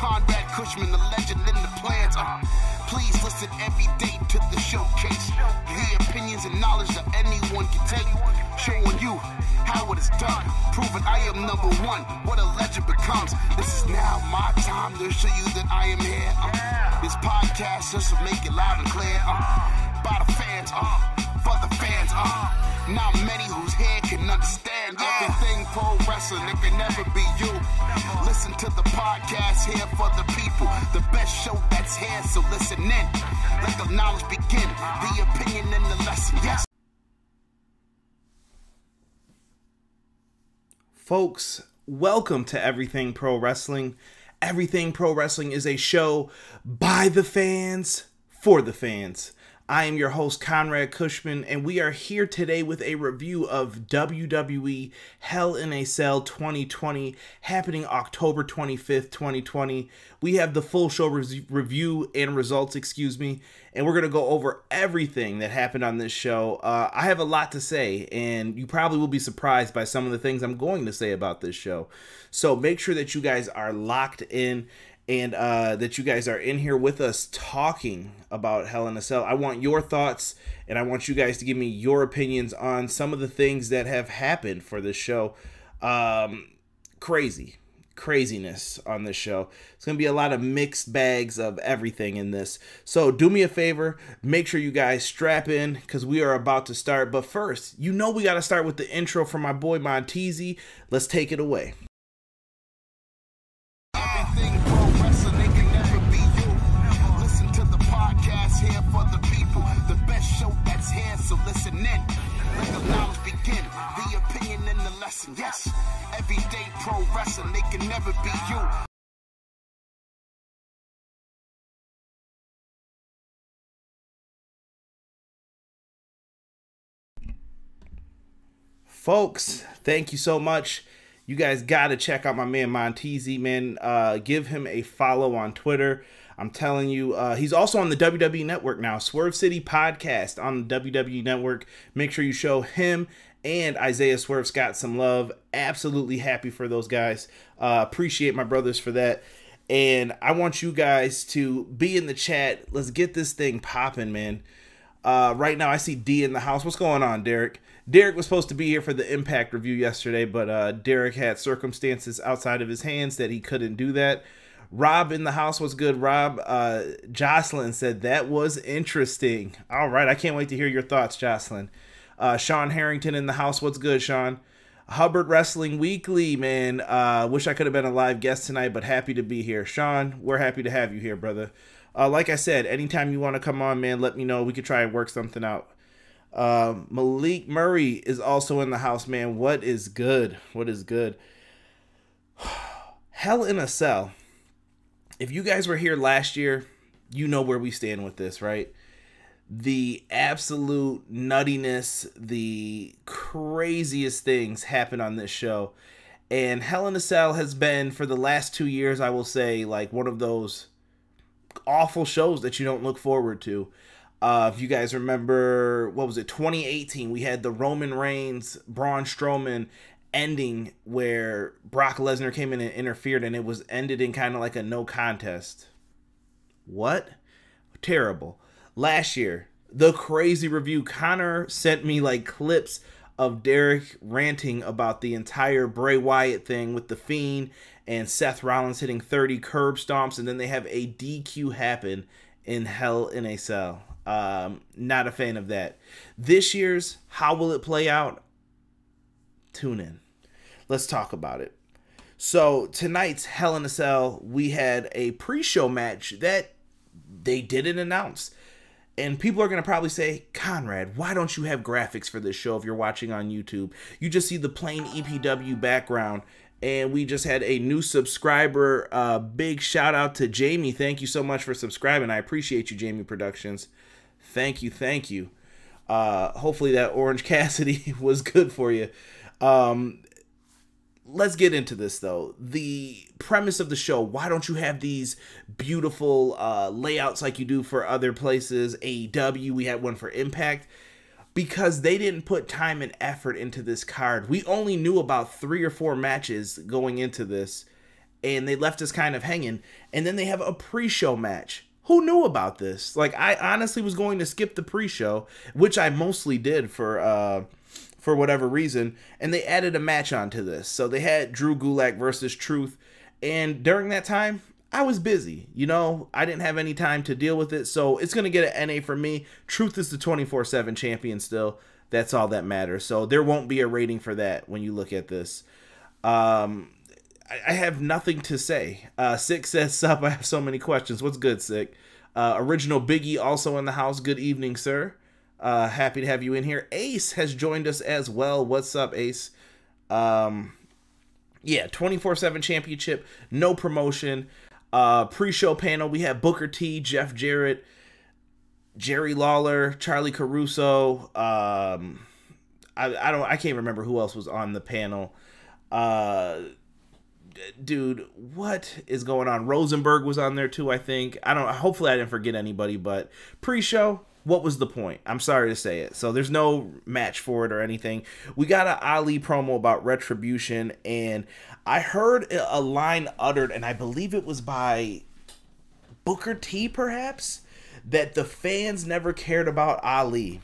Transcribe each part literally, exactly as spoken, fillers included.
Conrad Cushman, the legend in the plans. Uh, please listen every day to the showcase. The opinions and knowledge that anyone can take. Showing you how it is done. Proving I am number one, what a legend becomes. This is now my time to show you that I am here. Uh, this podcast just to make it loud and clear. Uh, by the fans, uh, for the fans. Uh, not many whose head can understand everything pro wrestling. It can never be you. Listen to the podcast here for the people. The best show that's here, so listen in. Let the knowledge begin. The opinion and the lesson. Yes. Folks, welcome to Everything Pro Wrestling. Everything Pro Wrestling is a show by the fans, for the fans. I am your host, Conrad Cushman, and we are here today with a review of W W E Hell in a Cell twenty twenty, happening October twenty-fifth, twenty twenty. We have the full show re- review and results, excuse me, and we're going to go over everything that happened on this show. Uh, I have a lot to say, and you probably will be surprised by some of the things I'm going to say about this show. So make sure that you guys are locked in and uh, that you guys are in here with us talking about Hell in a Cell. I want your thoughts, and I want you guys to give me your opinions on some of the things that have happened for this show. Um, crazy. Craziness on this show. It's going to be a lot of mixed bags of everything in this. So do me a favor, make sure you guys strap in because we are about to start. But first, you know we got to start with the intro from my boy Montezzi. Let's take it away. Here for the people, the best show that's here, so listen in. Let the knowledge begin, the opinion and the lesson. Yes, everyday pro wrestling, they can never be you. Folks, thank you so much. You guys got to check out my man Montezzi, man. Uh, give him a follow on Twitter. I'm telling you, uh, he's also on the W W E Network now. Swerve City Podcast on the W W E Network. Make sure you show him and Isaiah Swerve Scott some love. Absolutely happy for those guys. Uh, appreciate my brothers for that. And I want you guys to be in the chat. Let's get this thing popping, man. Uh, right now, I see D in the house. What's going on, Derek? Derek was supposed to be here for the Impact review yesterday, but uh, Derek had circumstances outside of his hands that he couldn't do that. Rob in the house was good. Rob, uh, Jocelyn said that was interesting. All right, I can't wait to hear your thoughts, Jocelyn. Uh, Sean Harrington in the house. What's good, Sean? Hubbard Wrestling Weekly, man. Uh, wish I could have been a live guest tonight, but happy to be here. Sean, we're happy to have you here, brother. Uh, like I said, anytime you want to come on, man, let me know. We could try and work something out. Uh, Malik Murray is also in the house, man. What is good? What is good? Hell in a Cell. If you guys were here last year, you know where we stand with this, right? The absolute nuttiness, the craziest things happen on this show. And Hell in a Cell has been, for the last two years, I will say, like one of those awful shows that you don't look forward to. Uh, if you guys remember, what was it, twenty eighteen, we had the Roman Reigns, Braun Strowman ending where Brock Lesnar came in and interfered, and it was ended in kind of like a no contest. What? Terrible. Last year, the crazy review, Connor sent me like clips of Derek ranting about the entire Bray Wyatt thing with The Fiend and Seth Rollins hitting thirty curb stomps, and then they have a D Q happen in Hell in a Cell. Um, not a fan of that. This year's How Will It Play Out? Tune in. Let's talk about it. So tonight's Hell in a Cell, we had a pre-show match that they didn't announce. And people are going to probably say, Conrad, why don't you have graphics for this show if you're watching on YouTube? You just see the plain E P W background. And we just had a new subscriber. Uh, big shout out to Jamie. Thank you so much for subscribing. I appreciate you, Jamie Productions. Thank you, thank you. Uh, hopefully that Orange Cassidy was good for you. Um, let's get into this, though. The premise of the show, why don't you have these beautiful uh, layouts like you do for other places? A E W, we had one for Impact. Because they didn't put time and effort into this card. We only knew about three or four matches going into this. and they left us kind of hanging. And then they have a pre-show match. Who knew about this? Like, I honestly was going to skip the pre-show, which I mostly did for uh, for whatever reason, and they added a match onto this. So they had Drew Gulak versus Truth, and during that time, I was busy. You know, I didn't have any time to deal with it, so it's going to get an N A for me. Truth is the twenty-four seven champion still. That's all that matters. So there won't be a rating for that when you look at this. Um... I have nothing to say. Uh, Sick says, sup, I have so many questions. What's good, Sick? Uh, original Biggie also in the house. Good evening, sir. Uh, happy to have you in here. Ace has joined us as well. What's up, Ace? Um, yeah, twenty-four seven championship, no promotion. Uh, pre-show panel, we have Booker T, Jeff Jarrett, Jerry Lawler, Charlie Caruso. Um, I, I don't, I can't remember who else was on the panel. Uh... Dude, what is going on? Rosenberg was on there too, I think. I don't. Hopefully, I didn't forget anybody. But pre-show, what was the point? I'm sorry to say it. So there's no match for it or anything. We got an Ali promo about Retribution, and I heard a line uttered, and I believe it was by Booker T, perhaps, that the fans never cared about Ali.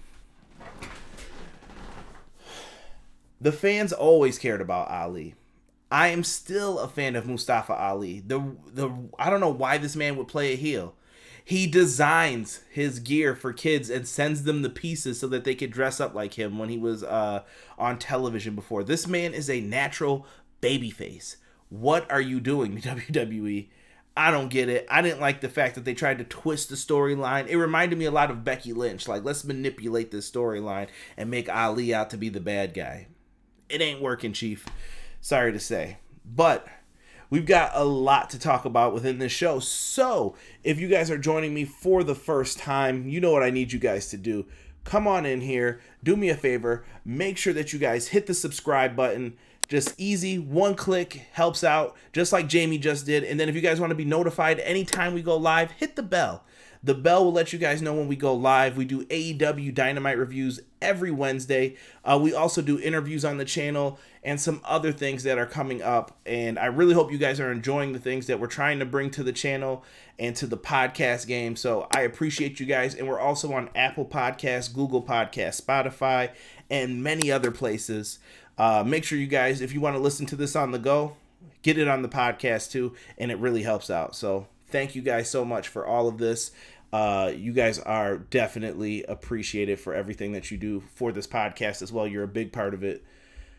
The fans always cared about Ali. I am still a fan of Mustafa Ali. The the I don't know why this man would play a heel. He designs his gear for kids and sends them the pieces so that they could dress up like him when he was uh, on television before. This man is a natural babyface. What are you doing, W W E? I don't get it. I didn't like the fact that they tried to twist the storyline. It reminded me a lot of Becky Lynch. Like, let's manipulate this storyline and make Ali out to be the bad guy. It ain't working, Chief. Sorry to say, but we've got a lot to talk about within this show. So if you guys are joining me for the first time, you know what I need you guys to do. Come on in here, do me a favor, make sure that you guys hit the subscribe button. Just easy, one click helps out, just like Jamie just did. And then if you guys want to be notified anytime we go live, hit the bell. The bell will let you guys know when we go live. We do A E W Dynamite reviews every Wednesday. Uh, we also do interviews on the channel and some other things that are coming up. And I really hope you guys are enjoying the things that we're trying to bring to the channel and to the podcast game. So I appreciate you guys. And we're also on Apple Podcasts, Google Podcasts, Spotify, and many other places. Uh, make sure you guys, if you want to listen to this on the go, get it on the podcast too. And it really helps out. So thank you guys so much for all of this. Uh, you guys are definitely appreciated for everything that you do for this podcast as well. You're a big part of it.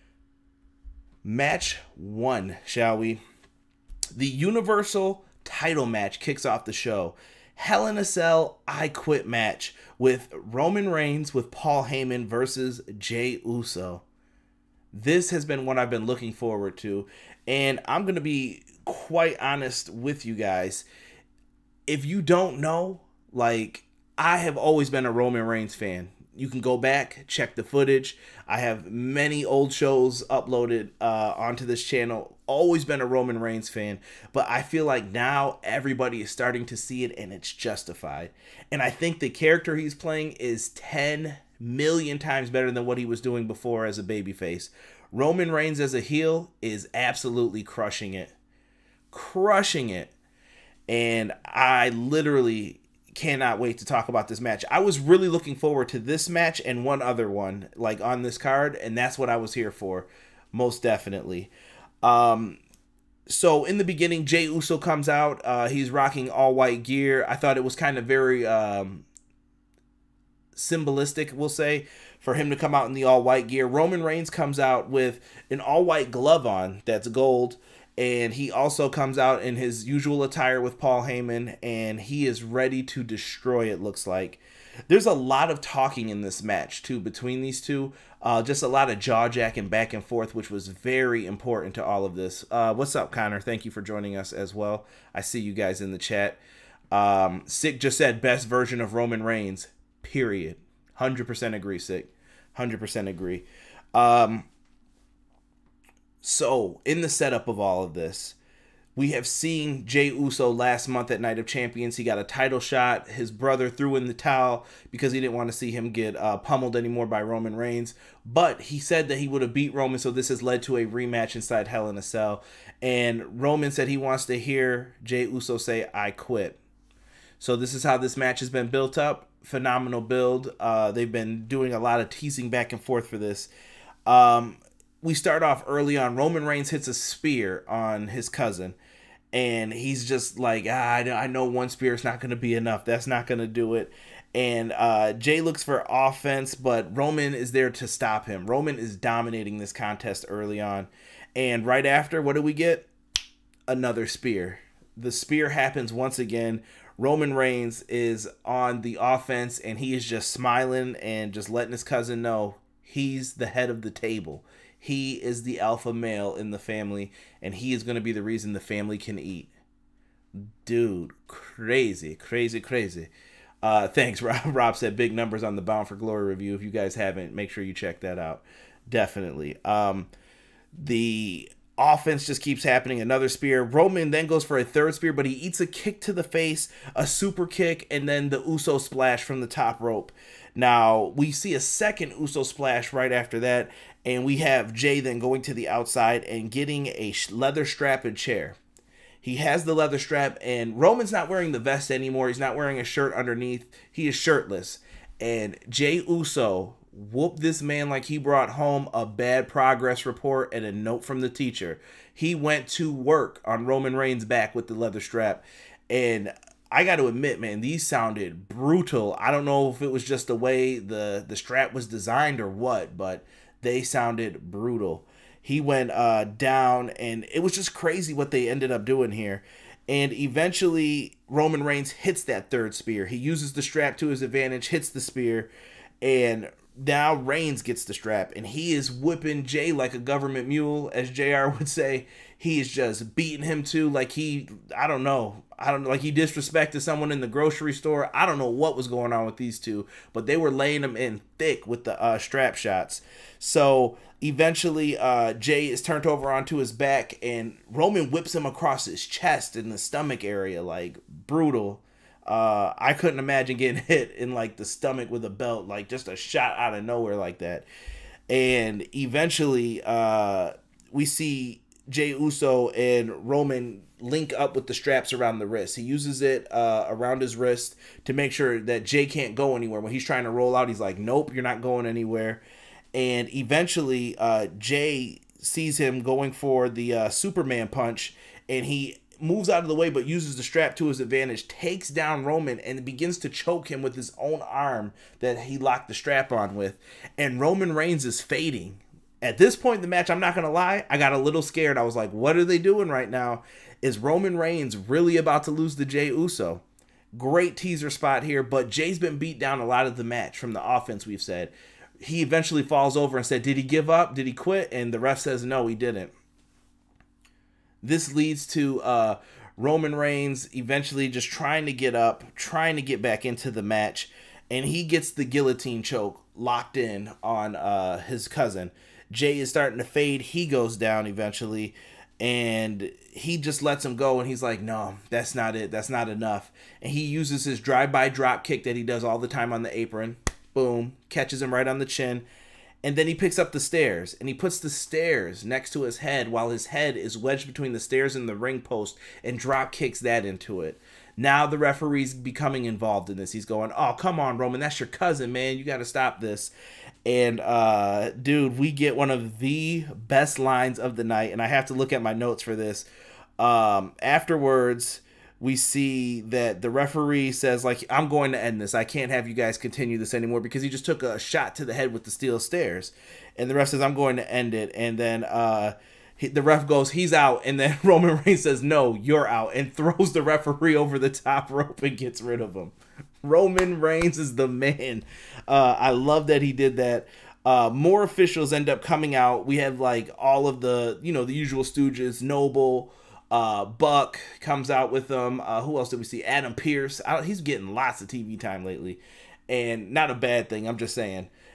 Match one, shall we? The Universal title match kicks off the show. Hell in a Cell I Quit match with Roman Reigns with Paul Heyman versus Jey Uso. This has been what I've been looking forward to. And I'm going to be quite honest with you guys. If you don't know, like, I have always been a Roman Reigns fan. You can go back, check the footage. I have many old shows uploaded uh, onto this channel. Always been a Roman Reigns fan. But I feel like now everybody is starting to see it, and it's justified. And I think the character he's playing is ten million times better than what he was doing before as a babyface. Roman Reigns as a heel is absolutely crushing it. Crushing it. And I literally cannot wait to talk about this match. I was really looking forward to this match and one other one, like, on this card, and that's what I was here for, most definitely. Um, so in the beginning, Jey Uso comes out. Uh, he's rocking all white gear. I thought it was kind of very um, symbolistic, we'll say, for him to come out in the all white gear. Roman Reigns comes out with an all white glove on that's gold. And he also comes out in his usual attire with Paul Heyman, and he is ready to destroy, it looks like. There's a lot of talking in this match, too, between these two. Uh, just a lot of jaw-jacking back and forth, which was very important to all of this. Uh, what's up, Connor? Thank you for joining us as well. I see you guys in the chat. Um, Sick just said, best version of Roman Reigns, period. one hundred percent agree, Sick. one hundred percent agree. Um... So, in the setup of all of this, We have seen Jey Uso last month at Night of Champions. He got a title shot. His brother threw in the towel because he didn't want to see him get uh, pummeled anymore by Roman Reigns. But he said that he would have beat Roman, so this has led to a rematch inside Hell in a Cell. And Roman said he wants to hear Jey Uso say, "I quit." So this is how this match has been built up. Phenomenal build. Uh, they've been doing a lot of teasing back and forth for this. Um, we start off early on. Roman Reigns hits a spear on his cousin. And he's just like, ah, I know one spear is not going to be enough. That's not going to do it. And uh, Jey looks for offense, but Roman is there to stop him. Roman is dominating this contest early on. And right after, what do we get? Another spear. The spear happens once again. Roman Reigns is on the offense, and he is just smiling and just letting his cousin know he's the head of the table. He is the alpha male in the family, and he is going to be the reason the family can eat. Dude, crazy, crazy, crazy. Uh, thanks, Rob. Rob said big numbers on the Bound for Glory review. If you guys haven't, make sure you check that out. Definitely. Um, the offense just keeps happening. Another spear. Roman then goes for a third spear, but he eats a kick to the face, a super kick, and then the Uso splash from the top rope. Now, we see a second Uso splash right after that, and we have Jey then going to the outside and getting a leather strap and chair. He has the leather strap, and Roman's not wearing the vest anymore. He's not wearing a shirt underneath. He is shirtless. And Jey Uso whooped this man like he brought home a bad progress report and a note from the teacher. He went to work on Roman Reigns' back with the leather strap. And I got to admit, man, these sounded brutal. I don't know if it was just the way the, the strap was designed or what, but they sounded brutal. He went uh, down, and it was just crazy what they ended up doing here. And eventually, Roman Reigns hits that third spear. He uses the strap to his advantage, hits the spear, and now Reigns gets the strap, and he is whipping Jey like a government mule, as J R would say. He is just beating him too, like he, I don't know, I don't know, like he disrespected someone in the grocery store. I don't know what was going on with these two, but they were laying him in thick with the uh, strap shots. So eventually, uh, Jey is turned over onto his back, and Roman whips him across his chest in the stomach area, like brutal. Uh, I couldn't imagine getting hit in like the stomach with a belt, like just a shot out of nowhere like that. And eventually, uh, we see Jey Uso and Roman link up with the straps around the wrist. He uses it uh, around his wrist to make sure that Jey can't go anywhere. When he's trying to roll out, he's like, nope, you're not going anywhere. And eventually, uh, Jey sees him going for the uh, Superman punch, and he moves out of the way but uses the strap to his advantage, takes down Roman, and begins to choke him with his own arm that he locked the strap on with. And Roman Reigns is fading. At this point in the match, I'm not going to lie, I got a little scared. I was like, what are they doing right now? Is Roman Reigns really about to lose to Jey Uso? Great teaser spot here, but Jey's been beat down a lot of the match from the offense, we've said. He eventually falls over and said, did he give up? Did he quit? And the ref says, no, he didn't. This leads to uh, Roman Reigns eventually just trying to get up, trying to get back into the match, and he gets the guillotine choke locked in on uh, his cousin. Jey is starting to fade. He goes down eventually, and he just lets him go, and he's like, no, that's not it. That's not enough. And he uses his drive-by drop kick that he does all the time on the apron. Boom, catches him right on the chin. And then he picks up the stairs, and he puts the stairs next to his head while his head is wedged between the stairs and the ring post, and drop kicks that into it. Now the referee's becoming involved in this. He's going, oh, come on, Roman, that's your cousin, man. You got to stop this. And, uh, dude, we get one of the best lines of the night, and I have to look at my notes for this. Um, afterwards, we see that the referee says, like, I'm going to end this. I can't have you guys continue this anymore because he just took a shot to the head with the steel stairs. And the ref says, I'm going to end it. And then uh, he, the ref goes, he's out. And then Roman Reigns says, no, you're out, and throws the referee over the top rope and gets rid of him. Roman Reigns is the man. Uh, I love that he did that. Uh, more officials end up coming out. We have, like, all of the, you know, the usual stooges. Noble, uh, Buck comes out with them. Uh, who else did we see? Adam Pearce. I, he's getting lots of T V time lately. And not a bad thing, I'm just saying.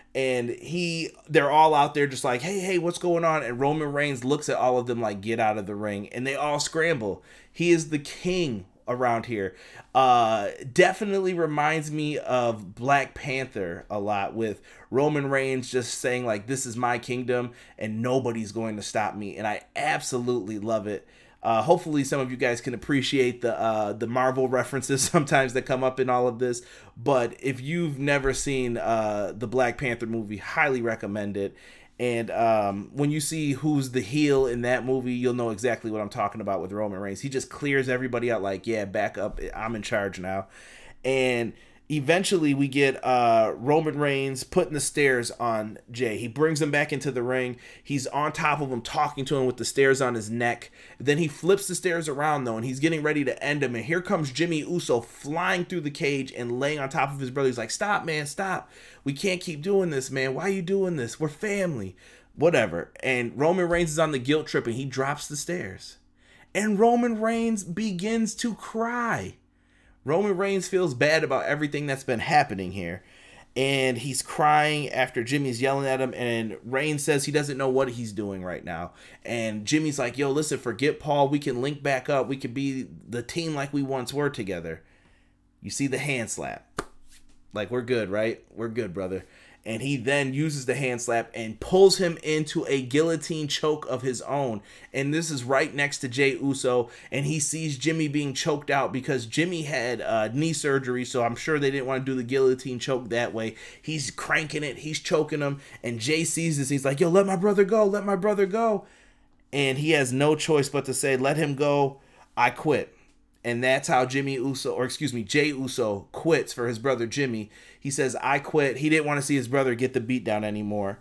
And he, they're all out there just like, hey, hey, what's going on? And Roman Reigns looks at all of them like, get out of the ring. And they all scramble. He is the king around here. Uh, definitely reminds me of Black Panther a lot, with Roman Reigns just saying like, this is my kingdom and nobody's going to stop me. And I absolutely love it. Uh, hopefully some of you guys can appreciate the uh, the Marvel references sometimes that come up in all of this. But if you've never seen uh, the Black Panther movie, highly recommend it. And um, when you see who's the heel in that movie, you'll know exactly what I'm talking about with Roman Reigns. He just clears everybody out like, yeah, back up. I'm in charge now. And eventually we get uh, Roman Reigns putting the stairs on Jay. He brings him back into the ring. He's on top of him, talking to him with the stairs on his neck. Then he flips the stairs around, though, and he's getting ready to end him. And here comes Jimmy Uso flying through the cage and laying on top of his brother. He's like, stop, man, stop. We can't keep doing this, man. Why are you doing this? We're family. Whatever. And Roman Reigns is on the guilt trip, and he drops the stairs. And Roman Reigns begins to cry. Roman Reigns feels bad about everything that's been happening here. And he's crying after Jimmy's yelling at him. And Reigns says he doesn't know what he's doing right now. And Jimmy's like, yo, listen, forget Paul. We can link back up. We can be the team like we once were together. You see the hand slap. Like, we're good, right? We're good, brother. And he then uses the hand slap and pulls him into a guillotine choke of his own. And this is right next to Jey Uso. And he sees Jimmy being choked out because Jimmy had uh, knee surgery. So I'm sure they didn't want to do the guillotine choke that way. He's cranking it. He's choking him. And Jay sees this. He's like, yo, let my brother go. Let my brother go. And he has no choice but to say, let him go. I quit. And that's how Jimmy Uso, or excuse me, Jey Uso quits for his brother Jimmy. He says, I quit. He didn't want to see his brother get the beat down anymore.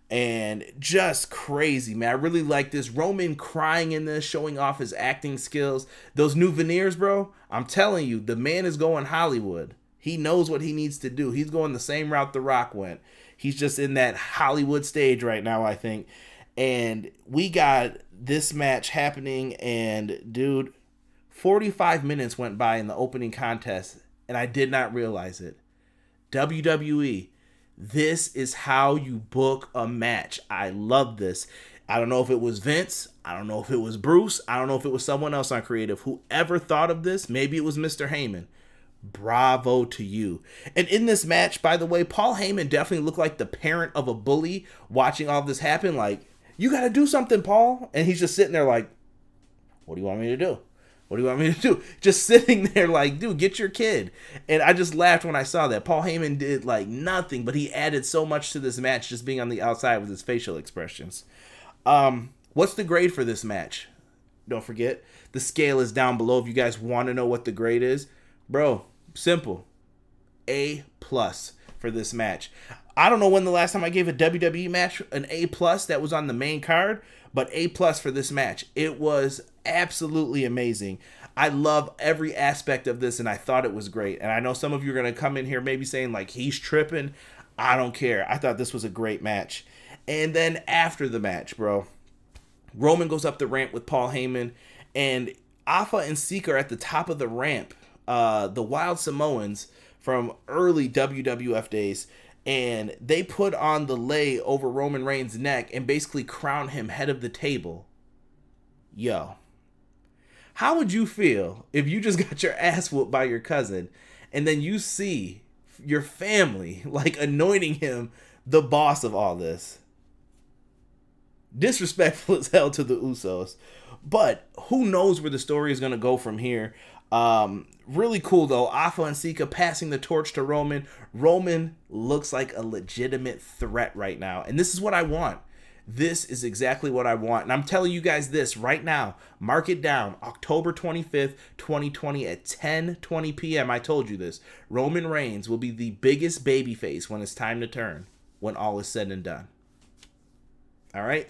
And just crazy, man. I really like this. Roman crying in this, showing off his acting skills. Those new veneers, bro, I'm telling you, the man is going Hollywood. He knows what he needs to do. He's going the same route The Rock went. He's just in that Hollywood stage right now, I think. And we got this match happening, and dude, forty-five minutes went by in the opening contest, and I did not realize it. W W E, this is how you book a match. I love this. I don't know if it was Vince. I don't know if it was Bruce. I don't know if it was someone else on creative. Whoever thought of this, maybe it was Mister Heyman. Bravo to you. And in this match, by the way, Paul Heyman definitely looked like the parent of a bully watching all this happen. Like, you got to do something, Paul. And he's just sitting there like, what do you want me to do? What do you want me to do? Just sitting there like, dude, get your kid. And I just laughed when I saw that. Paul Heyman did like nothing, but he added so much to this match just being on the outside with his facial expressions. Um, what's the grade for this match? Don't forget, the scale is down below if you guys want to know what the grade is. Bro, simple. A plus for this match. I don't know when the last time I gave a W W E match an A plus that was on the main card, but A plus for this match. It was absolutely amazing. I love every aspect of this, and I thought it was great. And I know some of you are going to come in here maybe saying, like, he's tripping. I don't care. I thought this was a great match. And then after the match, bro, Roman goes up the ramp with Paul Heyman, and Alpha and Sika are at the top of the ramp. Uh, the Wild Samoans from early W W F days, and they put on the lei over Roman Reigns' neck and basically crown him head of the table. Yo, how would you feel if you just got your ass whooped by your cousin and then you see your family like anointing him the boss of all this? Disrespectful as hell to the Usos, but who knows where the story is going to go from here. Um, really cool though. Alpha and Sika passing the torch to Roman. Roman looks like a legitimate threat right now. And this is what I want. This is exactly what I want. And I'm telling you guys this right now. Mark it down. October twenty-fifth, twenty twenty at ten twenty p.m. I told you this. Roman Reigns will be the biggest babyface when it's time to turn. When all is said and done. All right.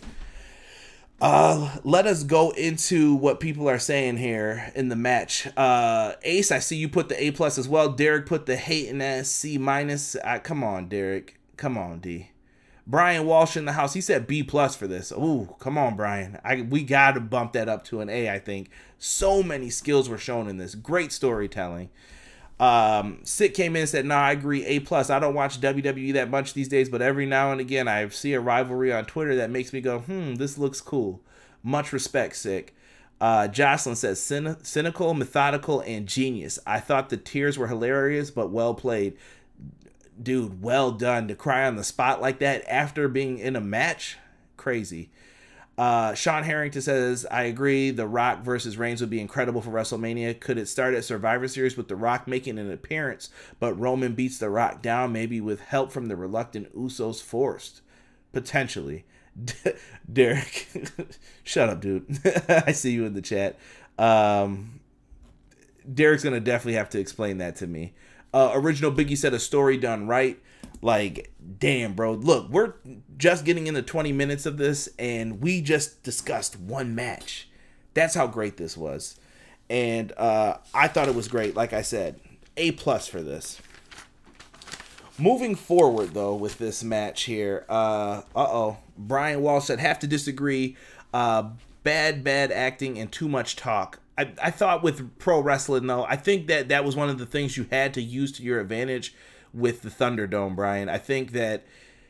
Uh, let us go into what people are saying here in the match. Uh, Ace, I see you put the A plus as well. Derek put the hating ass C minus. Uh, come on, Derek. Come on, D. Brian Walsh in the house. He said B plus for this. Ooh, come on, Brian. I we got to bump that up to an A, I think. So many skills were shown in this. Great storytelling. Um, Sick came in and said, nah, I agree, A plus. I don't watch W W E that much these days, but every now and again I see a rivalry on Twitter that makes me go, hmm, this looks cool. Much respect, Sick. Uh, Jocelyn says, Cyn- cynical, methodical, and genius. I thought the tears were hilarious, but well played. Dude, well done. To cry on the spot like that after being in a match? Crazy. Uh, Sean Harrington says, I agree. The Rock versus Reigns would be incredible for WrestleMania. Could it start at Survivor Series with The Rock making an appearance, but Roman beats The Rock down, maybe with help from the reluctant Usos forced? Potentially. Derek, shut up, dude. I see you in the chat. Um, Derek's going to definitely have to explain that to me. Uh, Original Biggie said a story done right. Like, damn, bro. Look, we're just getting into twenty minutes of this, and we just discussed one match. That's how great this was. And uh, I thought it was great. Like I said, A plus for this. Moving forward, though, with this match here. Uh, uh-oh. Brian Walsh said, have to disagree. Uh, bad, bad acting and too much talk. I, I thought with pro wrestling, though, I think that that was one of the things you had to use to your advantage with the Thunderdome, Brian. I think that,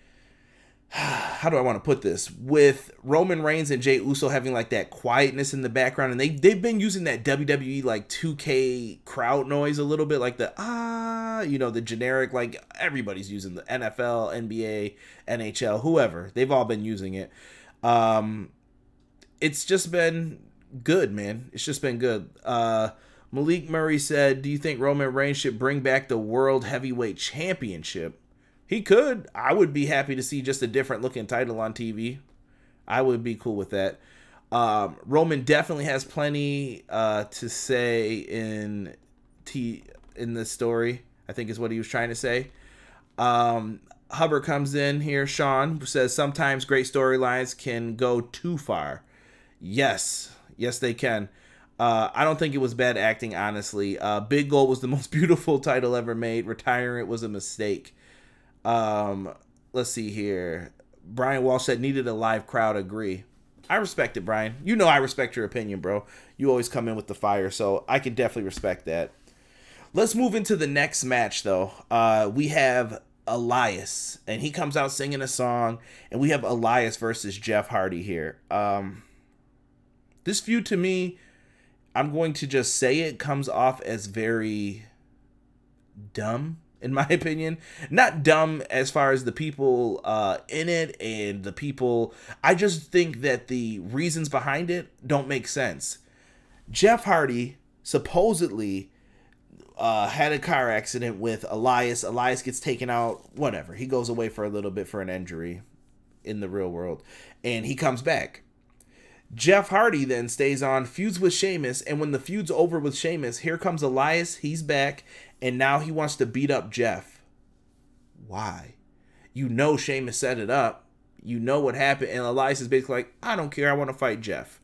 how do I want to put this? With Roman Reigns and Jey Uso having like that quietness in the background, and they, they've been using that W W E like two K crowd noise a little bit, like the, ah, you know, the generic, like everybody's using the N F L, N B A, N H L, whoever. They've all been using it. Um, it's just been good, man. It's just been good. Uh, Malik Murray said, do you think Roman Reigns should bring back the World Heavyweight Championship? He could. I would be happy to see just a different looking title on T V. I would be cool with that. Um, Roman definitely has plenty uh, to say in T in this story, I think is what he was trying to say. Um, Hubbard comes in here. Sean who says, sometimes great storylines can go too far. Yes. Yes, they can. Uh, I don't think it was bad acting, honestly. Uh, Big Gold was the most beautiful title ever made. Retiring it was a mistake. Um, let's see here. Brian Walsh said, needed a live crowd. Agree. I respect it, Brian. You know I respect your opinion, bro. You always come in with the fire, so I can definitely respect that. Let's move into the next match, though. Uh, we have Elias, and he comes out singing a song, and we have Elias versus Jeff Hardy here. Um, this feud, to me, I'm going to just say it, comes off as very dumb, in my opinion. Not dumb as far as the people uh, in it and the people. I just think that the reasons behind it don't make sense. Jeff Hardy supposedly uh, had a car accident with Elias. Elias gets taken out, whatever. He goes away for a little bit for an injury in the real world, and he comes back. Jeff Hardy then stays on, feuds with Sheamus, and when the feud's over with Sheamus, here comes Elias, he's back, and now he wants to beat up Jeff. Why? You know Sheamus set it up. You know what happened, and Elias is basically like, I don't care, I want to fight Jeff.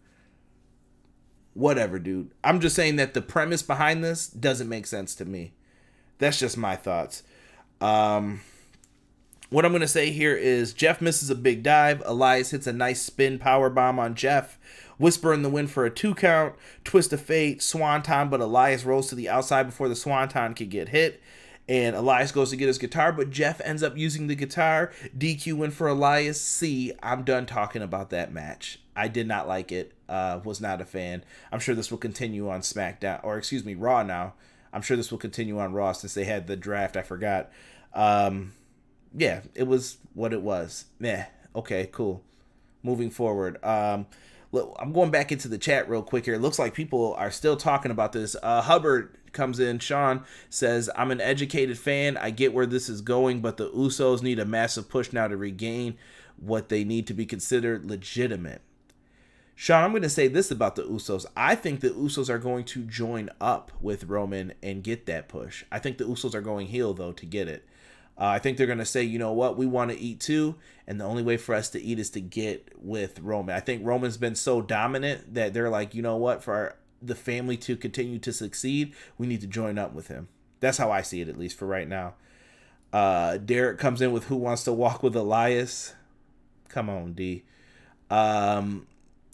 Whatever, dude. I'm just saying that the premise behind this doesn't make sense to me. That's just my thoughts. Um... What I'm going to say here is Jeff misses a big dive. Elias hits a nice spin power bomb on Jeff. Whisper in the wind for a two count. Twist of fate. Swanton, but Elias rolls to the outside before the Swanton can get hit. And Elias goes to get his guitar, but Jeff ends up using the guitar. D Q win for Elias. See, I'm done talking about that match. I did not like it. Uh, was not a fan. I'm sure this will continue on SmackDown, or excuse me, Raw now. I'm sure this will continue on Raw since they had the draft. I forgot. Um... Yeah, it was what it was. Meh. Okay, cool. Moving forward. Um, look, I'm going back into the chat real quick here. It looks like people are still talking about this. Uh, Hubbard comes in. Sean says, I'm an educated fan. I get where this is going, but the Usos need a massive push now to regain what they need to be considered legitimate. Sean, I'm going to say this about the Usos. I think the Usos are going to join up with Roman and get that push. I think the Usos are going heel, though, to get it. Uh, I think they're going to say, you know what, we want to eat too, and the only way for us to eat is to get with Roman. I think Roman's been so dominant that they're like, you know what, for our, the family to continue to succeed, we need to join up with him. That's how I see it, at least for right now. Uh, Derek comes in with who wants to walk with Elias. Come on, D. Um,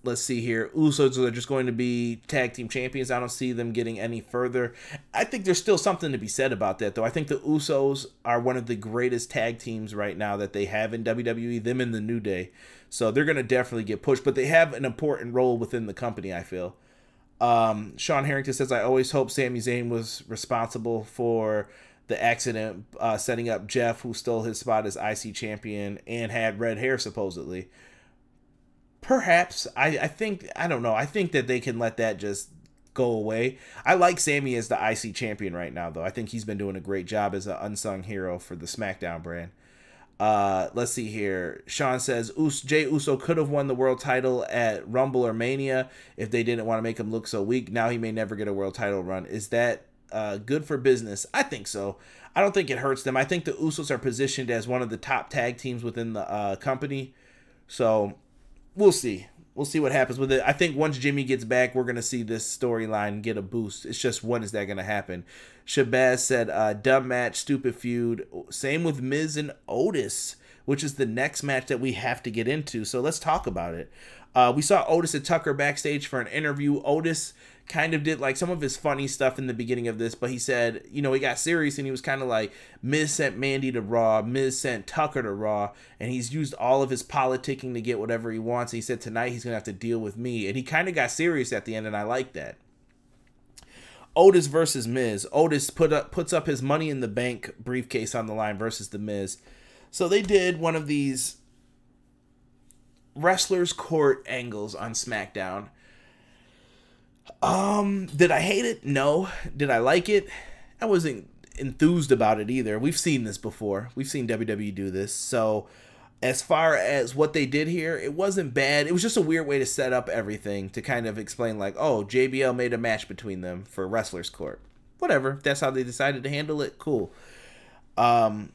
let's see here. Usos are just going to be tag team champions. I don't see them getting any further. I think there's still something to be said about that, though. I think the Usos are one of the greatest tag teams right now that they have in W W E, them in the New Day. So they're going to definitely get pushed, but they have an important role within the company, I feel. Um, Sean Harrington says, I always hope Sami Zayn was responsible for the accident, uh, setting up Jeff, who stole his spot as I C champion and had red hair, supposedly. Perhaps. I, I think, I don't know. I think that they can let that just go away. I like Sami as the I C champion right now, though. I think he's been doing a great job as an unsung hero for the SmackDown brand. Uh, let's see here. Sean says, Us- Jey Uso could have won the world title at Rumble or Mania if they didn't want to make him look so weak. Now he may never get a world title run. Is that uh, good for business? I think so. I don't think it hurts them. I think the Usos are positioned as one of the top tag teams within the uh, company. So we'll see. We'll see what happens with it. I think once Jimmy gets back, we're going to see this storyline get a boost. It's just, when is that going to happen? Shabazz said, uh, dumb match, stupid feud. Same with Miz and Otis, which is the next match that we have to get into. So let's talk about it. Uh, we saw Otis and Tucker backstage for an interview. Otis kind of did like some of his funny stuff in the beginning of this, but he said, you know, he got serious and he was kind of like, Miz sent Mandy to Raw, Miz sent Tucker to Raw, and he's used all of his politicking to get whatever he wants. He said tonight he's going to have to deal with me, and he kind of got serious at the end, and I like that. Otis versus Miz. Otis put up puts up his Money in the Bank briefcase on the line versus the Miz. So they did one of these wrestlers court angles on SmackDown. Um, did I hate it? No. Did I like it? I wasn't enthused about it either. We've seen this before. We've seen W W E do this. So as far as what they did here, it wasn't bad. It was just a weird way to set up everything to kind of explain like, oh, J B L made a match between them for Wrestlers Court. Whatever. If that's how they decided to handle it, cool. Um,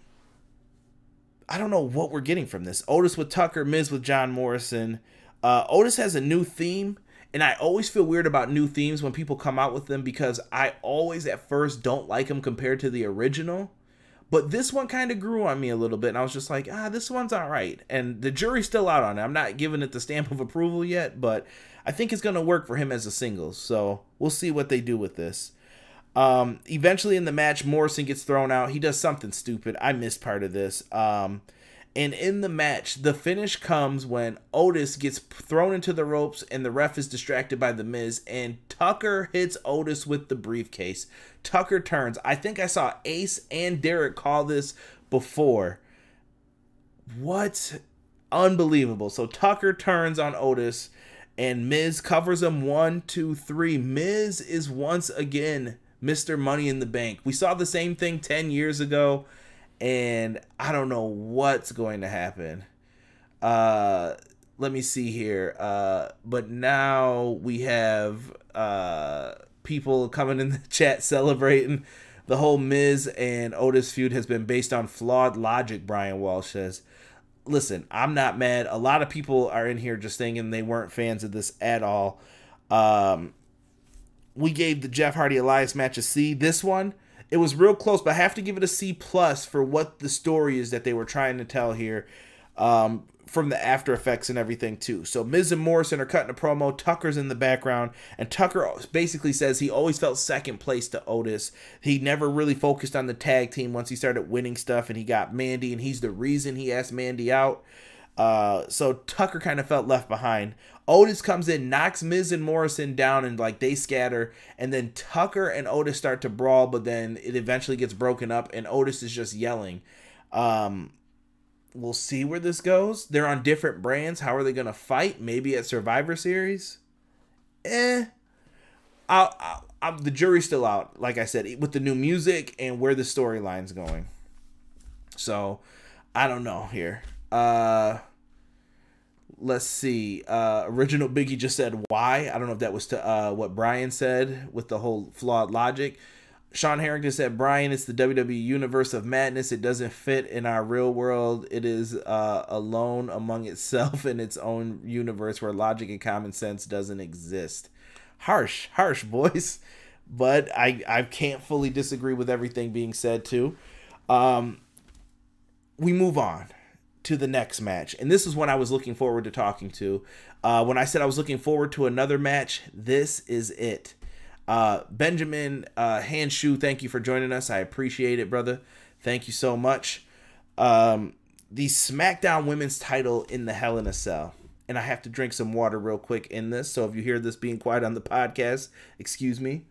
I don't know what we're getting from this. Otis with Tucker, Miz with John Morrison. Uh, Otis has a new theme. And I always feel weird about new themes when people come out with them because I always at first don't like them compared to the original. But this one kind of grew on me a little bit. And I was just like, ah, this one's all right. And the jury's still out on it. I'm not giving it the stamp of approval yet. But I think it's going to work for him as a singles. So we'll see what they do with this. Um, eventually in the match, Morrison gets thrown out. He does something stupid. I missed part of this. Um... And in the match, the finish comes when Otis gets thrown into the ropes and the ref is distracted by The Miz. And Tucker hits Otis with the briefcase. Tucker turns. I think I saw Ace and Derek call this before. What? Unbelievable. So Tucker turns on Otis and Miz covers him. One, two, three. Miz is once again Mister Money in the Bank. We saw the same thing ten years ago. And I don't know what's going to happen. Uh, let me see here. Uh, but now we have uh, people coming in the chat celebrating. The whole Miz and Otis feud has been based on flawed logic, Brian Walsh says. Listen, I'm not mad. A lot of people are in here just thinking they weren't fans of this at all. Um, we gave the Jeff Hardy Elias match a C. This one, it was real close, but I have to give it a C plus for what the story is that they were trying to tell here, um, from the after effects and everything too. So Miz and Morrison are cutting a promo. Tucker's in the background, and Tucker basically says he always felt second place to Otis. He never really focused on the tag team once he started winning stuff, and he got Mandy, and he's the reason he asked Mandy out. Uh, so Tucker kind of felt left behind. Otis comes in, knocks Miz and Morrison down, and like they scatter, and then Tucker and Otis start to brawl, but then it eventually gets broken up, and Otis is just yelling. Um, we'll see where this goes. They're on different brands. How are they going to fight? Maybe at Survivor Series? Eh. I'll, I'll, I'll, the jury's still out, like I said, with the new music and where the storyline's going. So, I don't know here. Uh... Let's see. Uh, original Biggie just said why. I don't know if that was to uh, what Brian said with the whole flawed logic. Sean Harrington said, Brian, it's the W W E universe of madness. It doesn't fit in our real world. It is uh, alone among itself in its own universe where logic and common sense doesn't exist. Harsh, harsh, boys. But I, I can't fully disagree with everything being said too. Um, we move on. to the next match. And this is one I was looking forward to talking to. Uh, when I said I was looking forward to another match, this is it. Uh, Benjamin uh, Hanshu, thank you for joining us. I appreciate it, brother. Thank you so much. Um, the SmackDown Women's title in the Hell in a Cell. And I have to drink some water real quick in this. So if you hear this being quiet on the podcast, excuse me.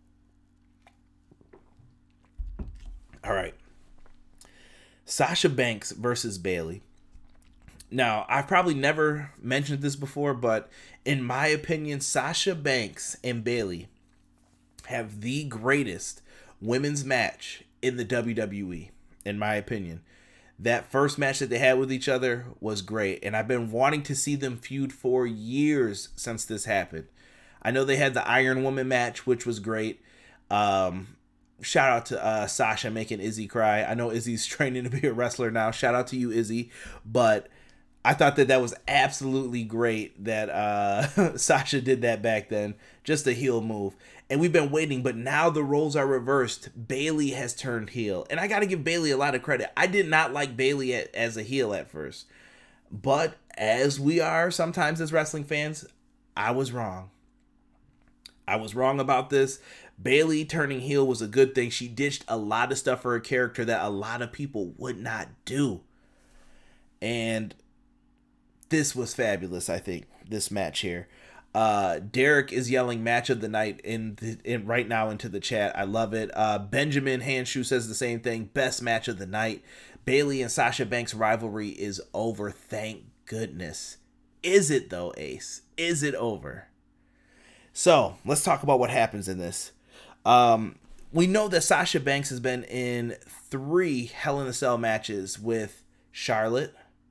All right. Sasha Banks versus Bayley. Now, I've probably never mentioned this before, but in my opinion, Sasha Banks and Bayley have the greatest women's match in the W W E, in my opinion. That first match that they had with each other was great, and I've been wanting to see them feud for years since this happened. I know they had the Iron Woman match, which was great. Um... Shout out to uh, Sasha making Izzy cry. I know Izzy's training to be a wrestler now. Shout out to you, Izzy. But I thought that that was absolutely great that uh, Sasha did that back then. Just a heel move. And we've been waiting, but now the roles are reversed. Bayley has turned heel. And I got to give Bayley a lot of credit. I did not like Bayley at, as a heel at first. But as we are sometimes as wrestling fans, I was wrong. I was wrong about this. Bayley turning heel was a good thing. She ditched a lot of stuff for her character that a lot of people would not do. And this was fabulous, I think, this match here. Uh, Derek is yelling match of the night in, the, in right now into the chat. I love it. Uh, Benjamin Hanshu says the same thing. Best match of the night. Bayley and Sasha Banks rivalry is over. Thank goodness. Is it though, Ace? Is it over? So let's talk about what happens in this. Um, we know that Sasha Banks has been in three Hell in a Cell matches with Charlotte.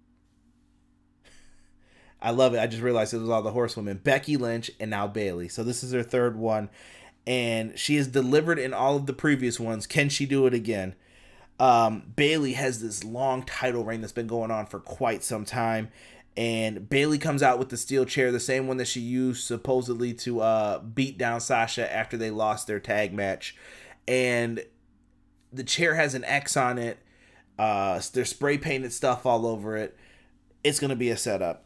I love it. I just realized it was all the horsewomen. Becky Lynch and now Bayley. So this is her third one. And she has delivered in all of the previous ones. Can she do it again? Um, Bayley has this long title reign that's been going on for quite some time. And Bayley comes out with the steel chair, the same one that she used supposedly to uh, beat down Sasha after they lost their tag match. And the chair has an X on it. Uh, there's spray painted stuff all over it. It's going to be a setup.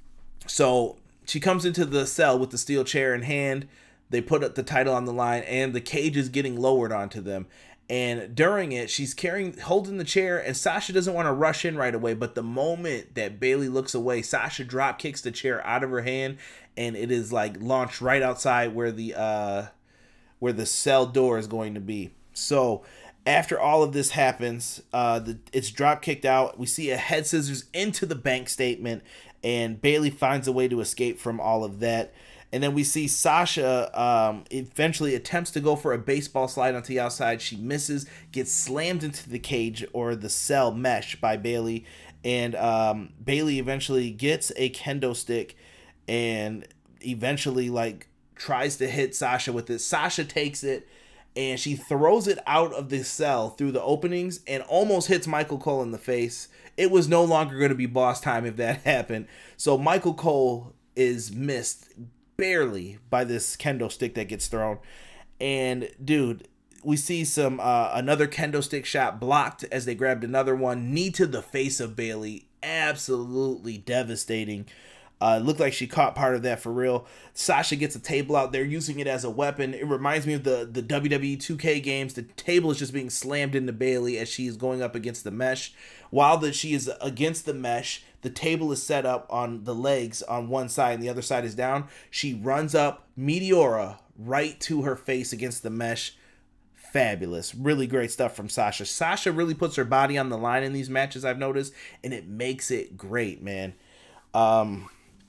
So she comes into the cell with the steel chair in hand. They put up the title on the line, and the cage is getting lowered onto them. And during it, she's carrying, holding the chair, and Sasha doesn't want to rush in right away. But the moment that Bayley looks away, Sasha drop kicks the chair out of her hand, and it is like launched right outside where the uh, where the cell door is going to be. So after all of this happens, uh, the, it's drop kicked out. We see a head scissors into the bank statement, and Bayley finds a way to escape from all of that. And then we see Sasha um, eventually attempts to go for a baseball slide onto the outside. She misses, gets slammed into the cage or the cell mesh by Bayley. And um, Bayley eventually gets a kendo stick and eventually like tries to hit Sasha with it. Sasha takes it and she throws it out of the cell through the openings and almost hits Michael Cole in the face. It was no longer going to be boss time if that happened. So Michael Cole is missed barely by this kendo stick that gets thrown. And dude, we see some uh, another kendo stick shot blocked as they grabbed another one. Knee to the face of Bayley. Absolutely devastating. Uh, looked like she caught part of that for real. Sasha gets a table out there using it as a weapon. It reminds me of the, the W W E two K games. The table is just being slammed into Bayley as she is going up against the mesh. While that she is against the mesh, the table is set up on the legs on one side and the other side is down. She runs up Meteora right to her face against the mesh. Fabulous. Really great stuff from Sasha. Sasha really puts her body on the line in these matches, I've noticed, and it makes it great, man. Um...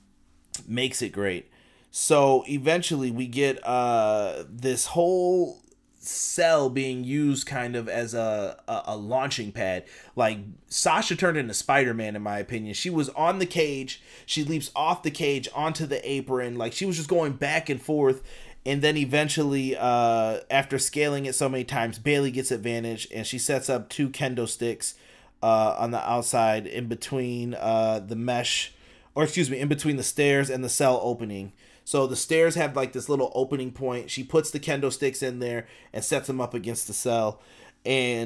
makes it great. So eventually we get uh this whole cell being used kind of as a, a a launching pad. Like Sasha turned into Spider-Man in my opinion. She was on the cage, she leaps off the cage onto the apron, like she was just going back and forth. And then eventually uh after scaling it so many times, Bayley gets advantage and she sets up two kendo sticks uh on the outside in between uh the mesh, or excuse me, in between the stairs and the cell opening. So the stairs have like this little opening point. She puts the kendo sticks in there and sets them up against the cell. And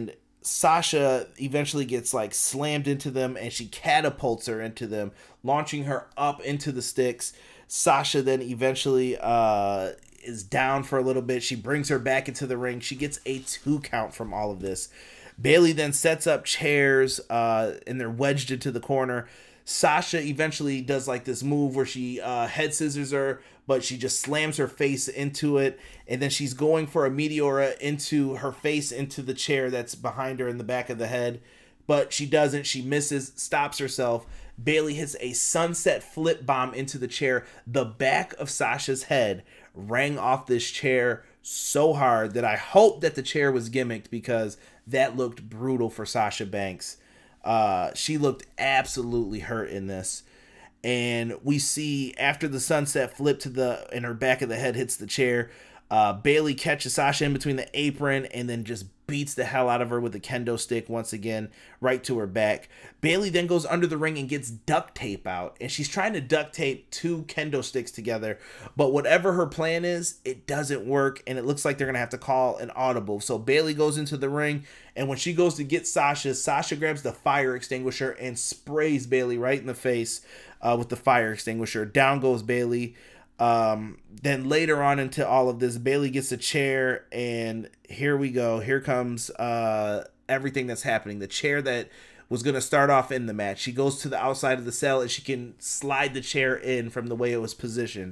Sasha eventually gets like slammed into them, and she catapults her into them, launching her up into the sticks. Sasha then eventually uh, is down for a little bit. She brings her back into the ring. She gets a two count from all of this. Bayley then sets up chairs, uh, and they're wedged into the corner. Sasha eventually does like this move where she uh, head scissors her, but she just slams her face into it, and then she's going for a Meteora into her face into the chair that's behind her in the back of the head, but she doesn't. She misses, stops herself. Bayley hits a sunset flip bomb into the chair. The back of Sasha's head rang off this chair so hard that I hope that the chair was gimmicked, because that looked brutal for Sasha Banks. Uh, she looked absolutely hurt in this. And we see after the sunset flip to the, and her back of the head hits the chair, uh, Bayley catches Sasha in between the apron and then just beats the hell out of her with a kendo stick once again, right to her back. Bayley then goes under the ring and gets duct tape out, and she's trying to duct tape two kendo sticks together, but whatever her plan is, it doesn't work, and it looks like they're gonna have to call an audible. So Bayley goes into the ring, and when she goes to get Sasha, Sasha grabs the fire extinguisher and sprays Bayley right in the face uh, with the fire extinguisher. Down goes Bayley. Um, then later on into all of this, Bayley gets a chair, and here we go. Here comes uh, everything that's happening. The chair that was going to start off in the match. She goes to the outside of the cell, and she can slide the chair in from the way it was positioned.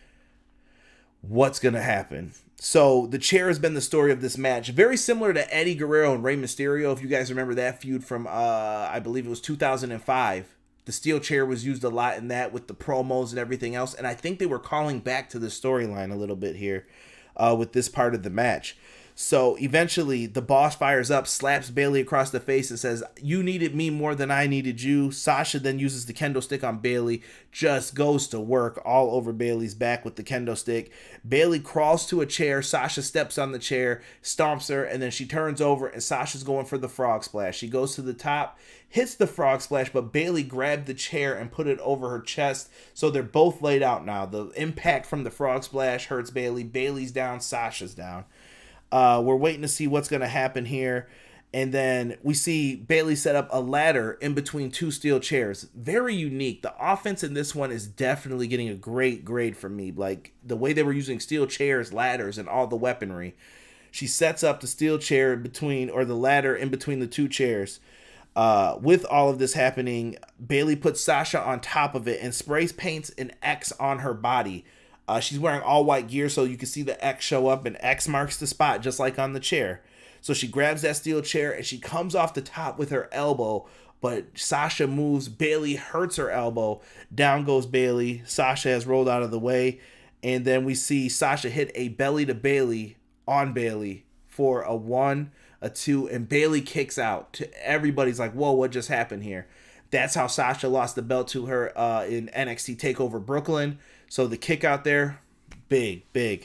What's going to happen? So the chair has been the story of this match. Very similar to Eddie Guerrero and Rey Mysterio, if you guys remember that feud from, uh, I believe it was two thousand five. The steel chair was used a lot in that with the promos and everything else. And I think they were calling back to the storyline a little bit here uh, with this part of the match. So eventually the boss fires up, slaps Bayley across the face and says, "You needed me more than I needed you." Sasha then uses the kendo stick on Bayley, just goes to work all over Bayley's back with the kendo stick. Bayley crawls to a chair. Sasha steps on the chair, stomps her, and then she turns over, and Sasha's going for the frog splash. She goes to the top, hits the frog splash, but Bayley grabbed the chair and put it over her chest. So they're both laid out now. The impact from the frog splash hurts Bayley. Bayley's down, Sasha's down. Uh, we're waiting to see what's going to happen here. And then we see Bayley set up a ladder in between two steel chairs. Very unique. The offense in this one is definitely getting a great grade from me. Like the way they were using steel chairs, ladders, and all the weaponry. She sets up the steel chair in between, or the ladder in between the two chairs. Uh, with all of this happening, Bayley puts Sasha on top of it and sprays paints an X on her body. Uh, she's wearing all white gear, so you can see the X show up, and X marks the spot just like on the chair. So she grabs that steel chair and she comes off the top with her elbow, but Sasha moves. Bayley hurts her elbow. Down goes Bayley. Sasha has rolled out of the way, and then we see Sasha hit a belly to Bayley on Bayley for a one, a two, and Bayley kicks out. Everybody's like, "Whoa, what just happened here?" That's how Sasha lost the belt to her uh, in N X T TakeOver Brooklyn. So the kick out there, big, big.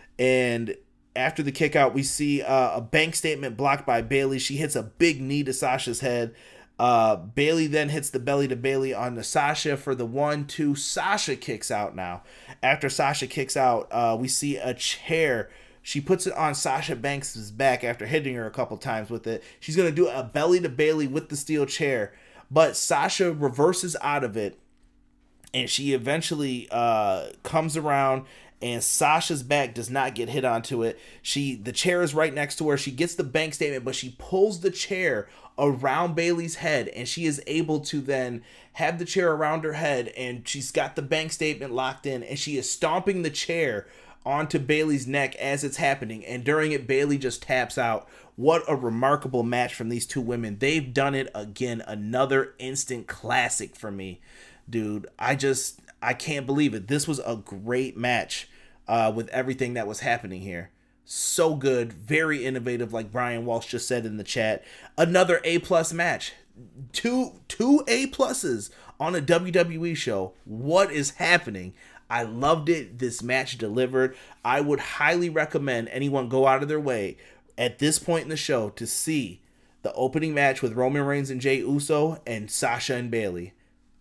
And after the kick out, we see uh, a bank statement blocked by Bayley. She hits a big knee to Sasha's head. Uh, Bayley then hits the belly to Bayley on the Sasha for the one, two. Sasha kicks out now. After Sasha kicks out, uh, we see a chair. She puts it on Sasha Banks' back after hitting her a couple times with it. She's going to do a belly to Bayley with the steel chair. But Sasha reverses out of it. And she eventually uh, comes around, and Sasha's back does not get hit onto it. She, the chair is right next to her. She gets the bank statement, but she pulls the chair around Bayley's head, and she is able to then have the chair around her head, and she's got the bank statement locked in, and she is stomping the chair onto Bayley's neck as it's happening. And during it, Bayley just taps out. What a remarkable match from these two women. They've done it again. Another instant classic for me. Dude, I just, I can't believe it. This was a great match uh, with everything that was happening here. So good, very innovative, like Brian Walsh just said in the chat. Another A-plus match. Two, two A-pluses on a W W E show. What is happening? I loved it. This match delivered. I would highly recommend anyone go out of their way at this point in the show to see the opening match with Roman Reigns and Jey Uso and Sasha and Bayley.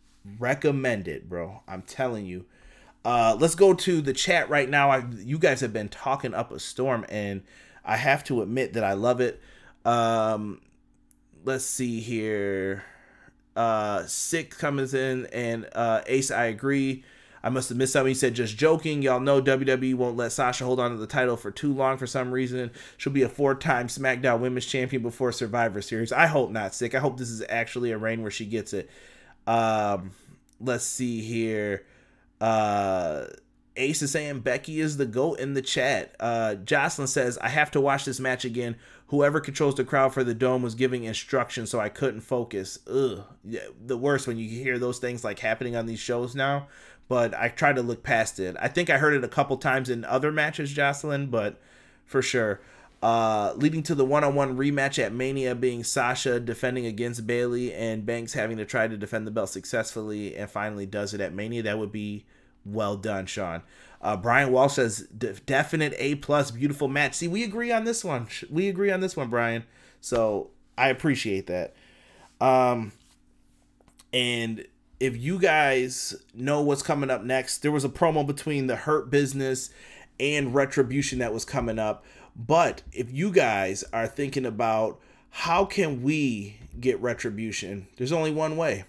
Recommend it, bro. I'm telling you. Uh, let's go to the chat right now. I, you guys have been talking up a storm, and I have to admit that I love it. Um, let's see here. Uh, Sick comes in, and uh, Ace, I agree. I must have missed something. He said, just joking. Y'all know W W E won't let Sasha hold on to the title for too long for some reason. She'll be a four-time SmackDown Women's Champion before Survivor Series. I hope not, Sick. I hope this is actually a reign where she gets it. Um, let's see here. Uh, Ace is saying Becky is the GOAT in the chat. Uh, Jocelyn says, I have to watch this match again. Whoever controls the crowd for the Dome was giving instructions, so I couldn't focus. Ugh. Yeah, the worst when you hear those things like happening on these shows now. But I try to look past it. I think I heard it a couple times in other matches, Jocelyn, but for sure. Uh, leading to the one-on-one rematch at Mania being Sasha defending against Bayley and Banks having to try to defend the belt successfully and finally does it at Mania. That would be well done, Sean. Uh, Brian Walsh says, definite A-plus, beautiful match. See, we agree on this one. We agree on this one, Brian. So I appreciate that. Um, and... If you guys know what's coming up next, there was a promo between the Hurt Business and Retribution that was coming up. But if you guys are thinking about how can we get Retribution, there's only one way.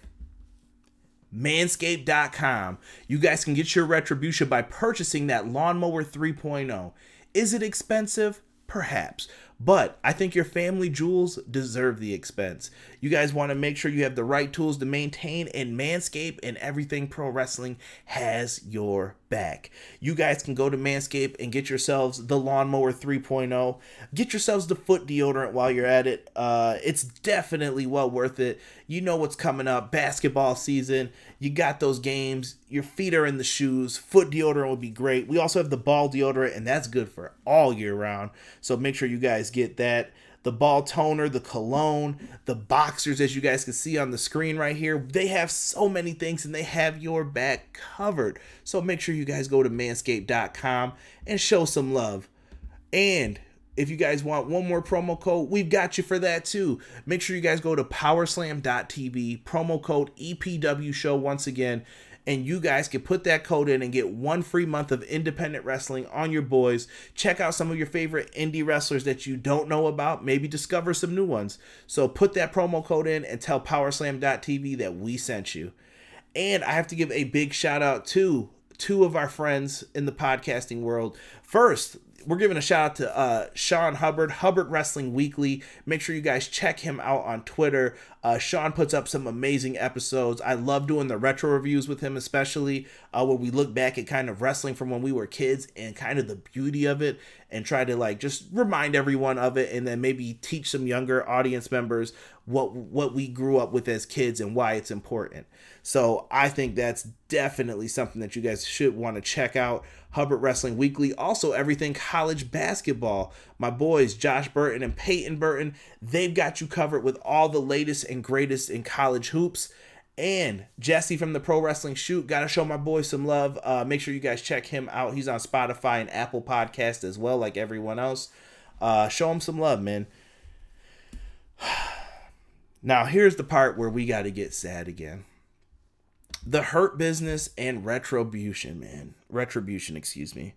manscaped dot com. You guys can get your Retribution by purchasing that Lawnmower three point oh. Is it expensive? Perhaps. But I think your family jewels deserve the expense. You guys want to make sure you have the right tools to maintain, and Manscaped and Everything Pro Wrestling has your back. You guys can go to Manscaped and get yourselves the Lawnmower three point oh. Get yourselves the foot deodorant while you're at it. Uh, it's definitely well worth it. You know what's coming up. Basketball season. You got those games. Your feet are in the shoes. Foot deodorant would be great. We also have the ball deodorant, and that's good for all year round. So make sure you guys get that. The ball toner, the cologne, the boxers, as you guys can see on the screen right here. They have so many things, and they have your back covered. So make sure you guys go to manscaped dot com and show some love. And if you guys want one more promo code, we've got you for that too. Make sure you guys go to powerslam dot t v, promo code E P W show once again. And you guys can put that code in and get one free month of independent wrestling on your boys. Check out some of your favorite indie wrestlers that you don't know about. Maybe discover some new ones. So put that promo code in and tell powerslam dot t v that we sent you. And I have to give a big shout out to two of our friends in the podcasting world. First, we're giving a shout out to uh, Sean Hubbard, Hubbard Wrestling Weekly. Make sure you guys check him out on Twitter. Uh, Sean puts up some amazing episodes. I love doing the retro reviews with him, especially uh, where we look back at kind of wrestling from when we were kids and kind of the beauty of it and try to like just remind everyone of it, and then maybe teach some younger audience members what what we grew up with as kids and why it's important. So I think that's definitely something that you guys should want to check out. Hubbard Wrestling Weekly. Also, everything college basketball. My boys, Josh Burton and Peyton Burton, they've got you covered with all the latest and greatest in college hoops. And Jesse from the Pro Wrestling Shoot, got to show my boy some love. Uh, make sure you guys check him out. He's on Spotify and Apple Podcast as well, like everyone else. Uh, show him some love, man. Now, here's the part where we got to get sad again. The Hurt Business and Retribution, man. Retribution, excuse me.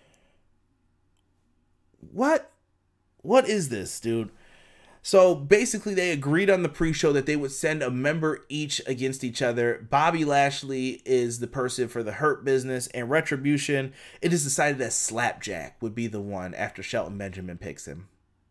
What? What is this, dude? So basically they agreed on the pre-show that they would send a member each against each other. Bobby Lashley is the person for the Hurt Business, and Retribution, it is decided that Slapjack would be the one after Shelton Benjamin picks him.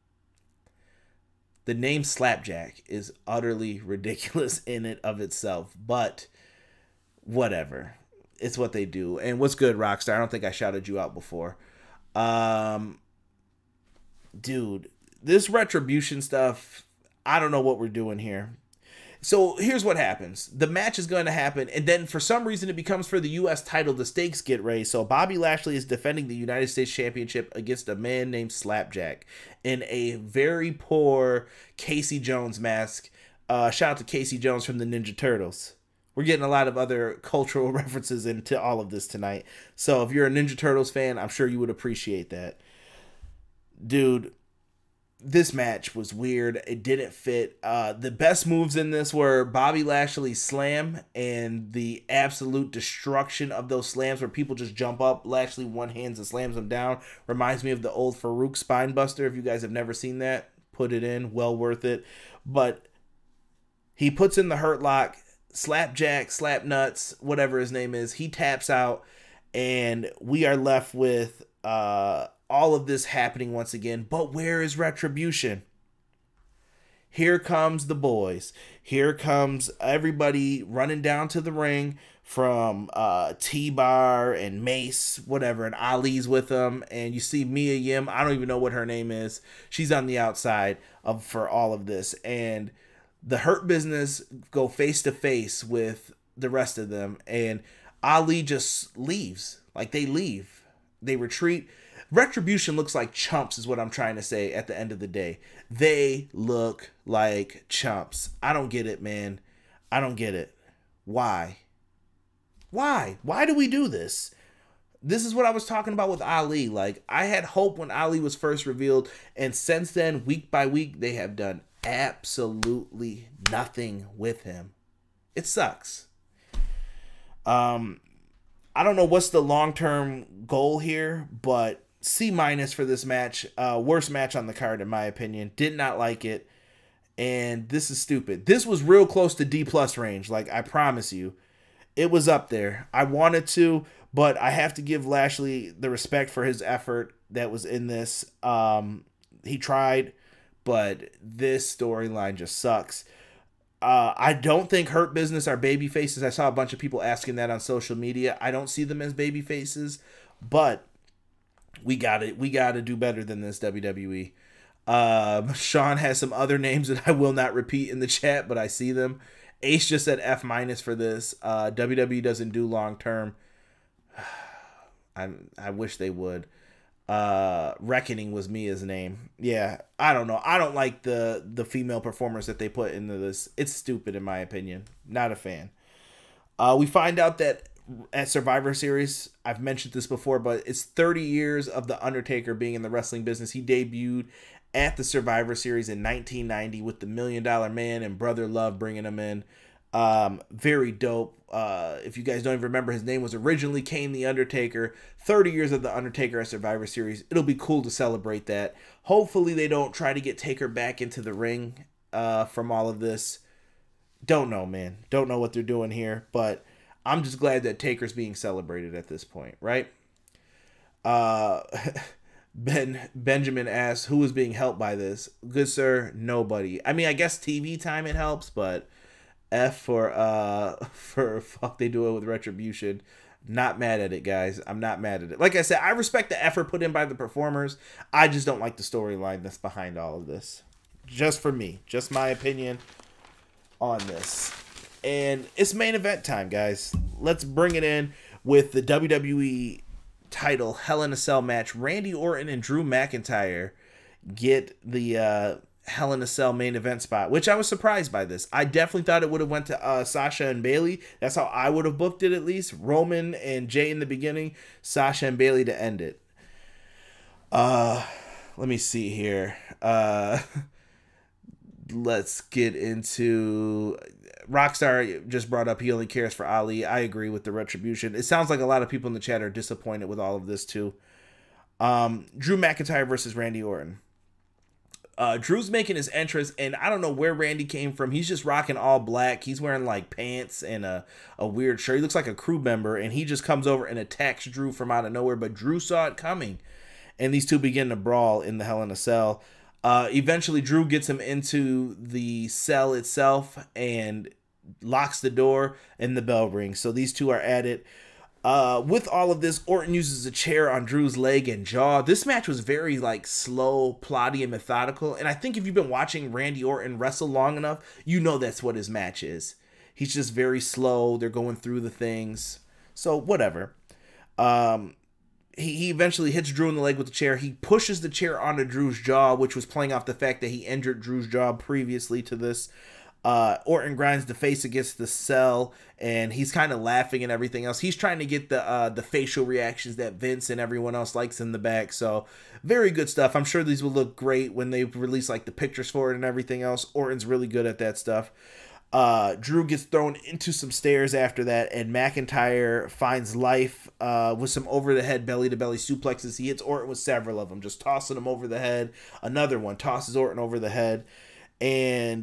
The name Slapjack is utterly ridiculous in it of itself, but whatever. It's what they do. And what's good, Rockstar? I don't think I shouted you out before. Um, dude, this Retribution stuff, I don't know what we're doing here. So here's what happens. The match is going to happen, and then for some reason it becomes for the U S title. The stakes get raised. So Bobby Lashley is defending the United States Championship against a man named Slapjack in a very poor Casey Jones mask. Uh, shout out to Casey Jones from the Ninja Turtles. We're getting a lot of other cultural references into all of this tonight. So if you're a Ninja Turtles fan, I'm sure you would appreciate that. Dude, this match was weird. It didn't fit. Uh, the best moves in this were Bobby Lashley's slam and the absolute destruction of those slams where people just jump up. Lashley one hands and slams them down. Reminds me of the old Farouk Spinebuster. If you guys have never seen that, put it in. Well worth it. But He puts in the hurt lock, slapjack, slap nuts, whatever his name is. He taps out, and we are left with uh, all of this happening once again. But where is Retribution? Here comes the boys. Here comes everybody running down to the ring from uh, T-Bar and Mace, whatever, and Ali's with them. And you see Mia Yim. I don't even know what her name is. She's on the outside of for all of this. And the Hurt Business go face to face with the rest of them. And Ali just leaves. Like, they leave. They retreat. Retribution looks like chumps is what I'm trying to say at the end of the day. They look like chumps. I don't get it, man. I don't get it. Why? Why? Why do we do this? This is what I was talking about with Ali. Like, I had hope when Ali was first revealed, and since then, week by week, they have done absolutely nothing with him. It sucks. Um, I don't know what's the long-term goal here, but C minus for this match. Uh, worst match on the card, in my opinion. Did not like it. And this is stupid. This was real close to D plus range. Like, I promise you. It was up there. I wanted to, but I have to give Lashley the respect for his effort that was in this. Um, he tried, but this storyline just sucks. Uh, I don't think Hurt Business are baby faces. I saw a bunch of people asking that on social media. I don't see them as baby faces, but we got it. We got to do better than this, W W E. Uh, Sean has some other names that I will not repeat in the chat, but I see them. Ace just said F minus for this. Uh, W W E doesn't do long term. I I wish they would. Uh, Reckoning was Mia's name. Yeah, I don't know. I don't like the the female performers that they put into this. It's stupid in my opinion. Not a fan. Uh, we find out that at Survivor Series, I've mentioned this before, but it's thirty years of The Undertaker being in the wrestling business. He debuted at the Survivor Series in nineteen ninety with the Million Dollar Man and Brother Love bringing him in. Um, very dope. Uh, if you guys don't even remember, his name was originally Kane the Undertaker. thirty years of the Undertaker at Survivor Series. It'll be cool to celebrate that. Hopefully they don't try to get Taker back into the ring uh, from all of this. Don't know, man. Don't know what they're doing here, but I'm just glad that Taker's being celebrated at this point, right? Uh... Ben Benjamin asks, who is being helped by this? Good sir, nobody. I mean, I guess T V time it helps, but F for uh for fuck they do it with Retribution. Not mad at it, guys. I'm not mad at it. Like I said, I respect the effort put in by the performers. I just don't like the storyline that's behind all of this. Just for me, just my opinion on this. And it's main event time, guys. Let's bring it in with the W W E title Hell in a Cell match. Randy Orton and Drew McIntyre get the uh, Hell in a Cell main event spot, which I was surprised by this. I definitely thought it would have went to uh, Sasha and Bayley. That's how I would have booked it at least. Roman and Jay in the beginning, Sasha and Bayley to end it. Uh, let me see here. Uh, let's get into... Rockstar just brought up he only cares for Ali. I agree with the Retribution. It sounds like a lot of people in the chat are disappointed with all of this too. Um, Drew McIntyre versus Randy Orton. Uh, Drew's making his entrance, and I don't know where Randy came from. He's just rocking all black. He's wearing like pants and a, a weird shirt. He looks like a crew member, and he just comes over and attacks Drew from out of nowhere. But Drew saw it coming, and these two begin to brawl in the Hell in a Cell. Uh, eventually, Drew gets him into the cell itself and locks the door, and the bell rings. So these two are at it. Uh, with all of this, Orton uses a chair on Drew's leg and jaw. This match was very like slow, plotty, and methodical. And I think if you've been watching Randy Orton wrestle long enough, you know that's what his match is. He's just very slow. They're going through the things. So whatever. Um... He, he eventually hits Drew in the leg with the chair. He pushes the chair onto Drew's jaw, which was playing off the fact that he injured Drew's jaw previously to this. Uh, Orton grinds the face against the cell, and he's kind of laughing and everything else. He's trying to get the uh, the facial reactions that Vince and everyone else likes in the back. So very good stuff. I'm sure these will look great when they release like the pictures for it and everything else. Orton's really good at that stuff. Uh, Drew gets thrown into some stairs after that, and McIntyre finds life uh, with some over-the-head belly-to-belly suplexes. He hits Orton with several of them, just tossing him over the head. Another one tosses Orton over the head. And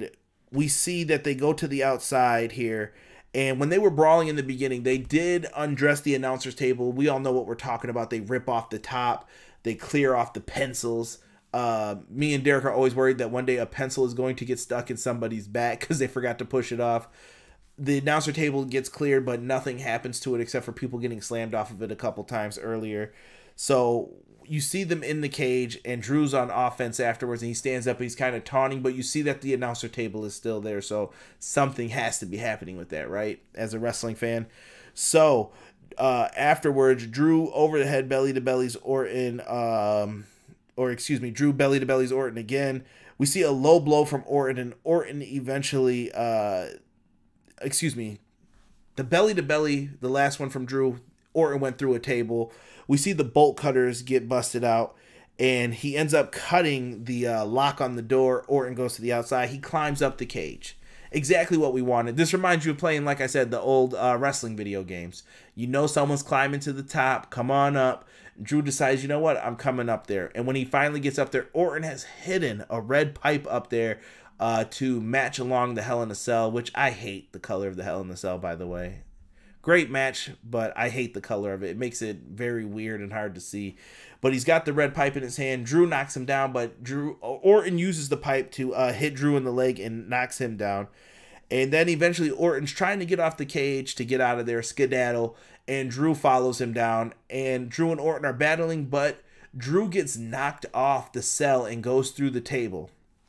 we see that they go to the outside here. And when they were brawling in the beginning, they did undress the announcer's table. We all know what we're talking about. They rip off the top. They clear off the pencils. Uh, me and Derek are always worried that one day a pencil is going to get stuck in somebody's back because they forgot to push it off. The announcer table gets cleared, but nothing happens to it except for people getting slammed off of it a couple times earlier. So you see them in the cage, and Drew's on offense afterwards, and he stands up, and he's kind of taunting, but you see that the announcer table is still there, so something has to be happening with that, right, as a wrestling fan. So uh, afterwards, Drew over the head, belly to bellies Orton, um, or excuse me, Drew belly to bellies Orton again. We see a low blow from Orton, and Orton eventually, uh, excuse me, the belly to belly, the last one from Drew, Orton went through a table. We see the bolt cutters get busted out, and he ends up cutting the uh, lock on the door. Orton goes to the outside. He climbs up the cage. Exactly what we wanted. This reminds you of playing, like I said, the old uh, wrestling video games. You know someone's climbing to the top. Come on up. Drew decides, you know what? I'm coming up there. And when he finally gets up there, Orton has hidden a red pipe up there uh, to match along the Hell in a Cell, which I hate the color of the Hell in a Cell, by the way. Great match, but I hate the color of it. It makes it very weird and hard to see. But he's got the red pipe in his hand. Drew knocks him down, but Drew Orton uses the pipe to uh, hit Drew in the leg and knocks him down. And then eventually Orton's trying to get off the cage to get out of there, skedaddle, and Drew follows him down. And Drew and Orton are battling, but Drew gets knocked off the cell and goes through the table.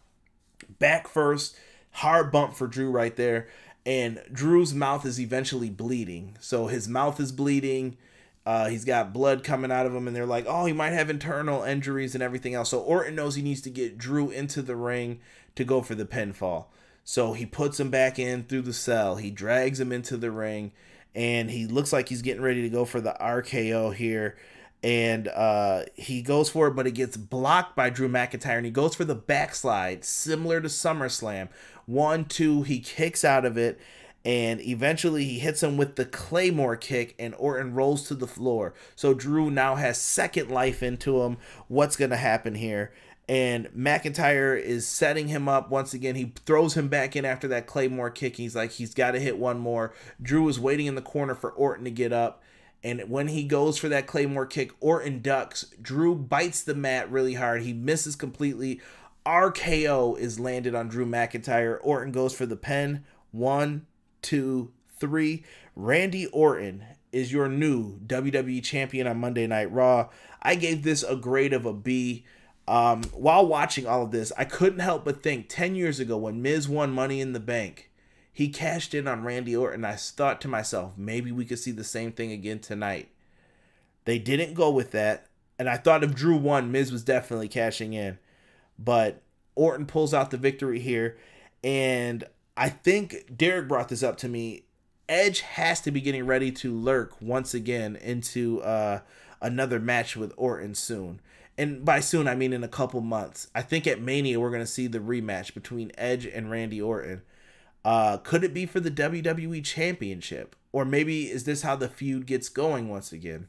Back first, hard bump for Drew right there. And Drew's mouth is eventually bleeding. So his mouth is bleeding. Uh, he's got blood coming out of him. And they're like, oh, he might have internal injuries and everything else. So Orton knows he needs to get Drew into the ring to go for the pinfall. So he puts him back in through the cell. He drags him into the ring. And he looks like he's getting ready to go for the R K O here. And uh, he goes for it, but it gets blocked by Drew McIntyre. And he goes for the backslide, similar to SummerSlam. One, two, he kicks out of it, and eventually he hits him with the Claymore kick, and Orton rolls to the floor. So Drew now has second life into him. What's going to happen here? And McIntyre is setting him up once again. He throws him back in after that Claymore kick. He's like, he's got to hit one more. Drew is waiting in the corner for Orton to get up. And when he goes for that Claymore kick, Orton ducks. Drew bites the mat really hard. He misses completely. R K O is landed on Drew McIntyre. Orton goes for the pin. One, two, three. Randy Orton is your new W W E champion on Monday Night Raw. I gave this a grade of a B. Um, while watching all of this, I couldn't help but think ten years ago when Miz won Money in the Bank, he cashed in on Randy Orton. I thought to myself, maybe we could see the same thing again tonight. They didn't go with that. And I thought if Drew won, Miz was definitely cashing in. But Orton pulls out the victory here. And I think Derek brought this up to me. Edge has to be getting ready to lurk once again into uh, another match with Orton soon. And by soon, I mean in a couple months. I think at Mania, we're going to see the rematch between Edge and Randy Orton. Uh, could it be for the W W E Championship? Or maybe is this how the feud gets going once again?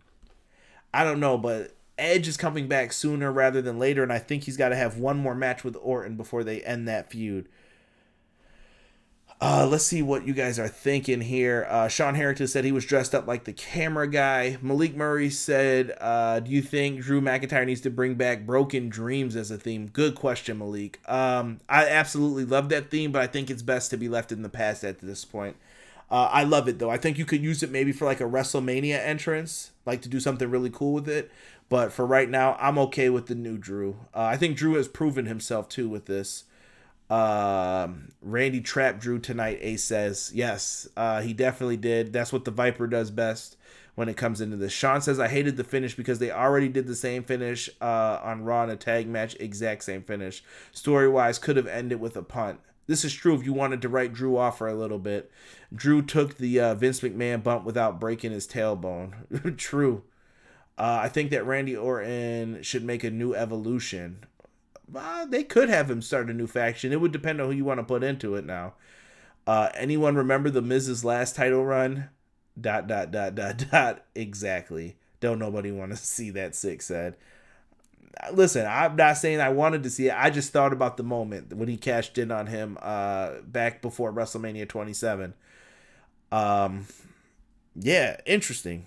I don't know, but Edge is coming back sooner rather than later, and I think he's got to have one more match with Orton before they end that feud. Uh, let's see what you guys are thinking here. Uh, Sean Harrington said he was dressed up like the camera guy. Malik Murray said, uh, do you think Drew McIntyre needs to bring back Broken Dreams as a theme? Good question, Malik. Um, I absolutely love that theme, but I think it's best to be left in the past at this point. Uh, I love it, though. I think you could use it maybe for like a WrestleMania entrance, like to do something really cool with it. But for right now, I'm okay with the new Drew. Uh, I think Drew has proven himself, too, with this. Um, Randy trapped Drew tonight, Ace says. Yes, uh, he definitely did. That's what the Viper does best when it comes into this. Sean says, I hated the finish because they already did the same finish uh, on Raw in a tag match. Exact same finish. Story-wise, could have ended with a punt. This is true if you wanted to write Drew off for a little bit. Drew took the uh, Vince McMahon bump without breaking his tailbone. True. Uh, I think that Randy Orton should make a new evolution. Uh, they could have him start a new faction. It would depend on who you want to put into it now. Uh, anyone remember the Miz's last title run? Dot, dot, dot, dot, dot. Exactly. Don't nobody want to see that, Six said. listen, I'm not saying I wanted to see it. I just thought about the moment when he cashed in on him uh, back before WrestleMania twenty-seven. Um, yeah, interesting.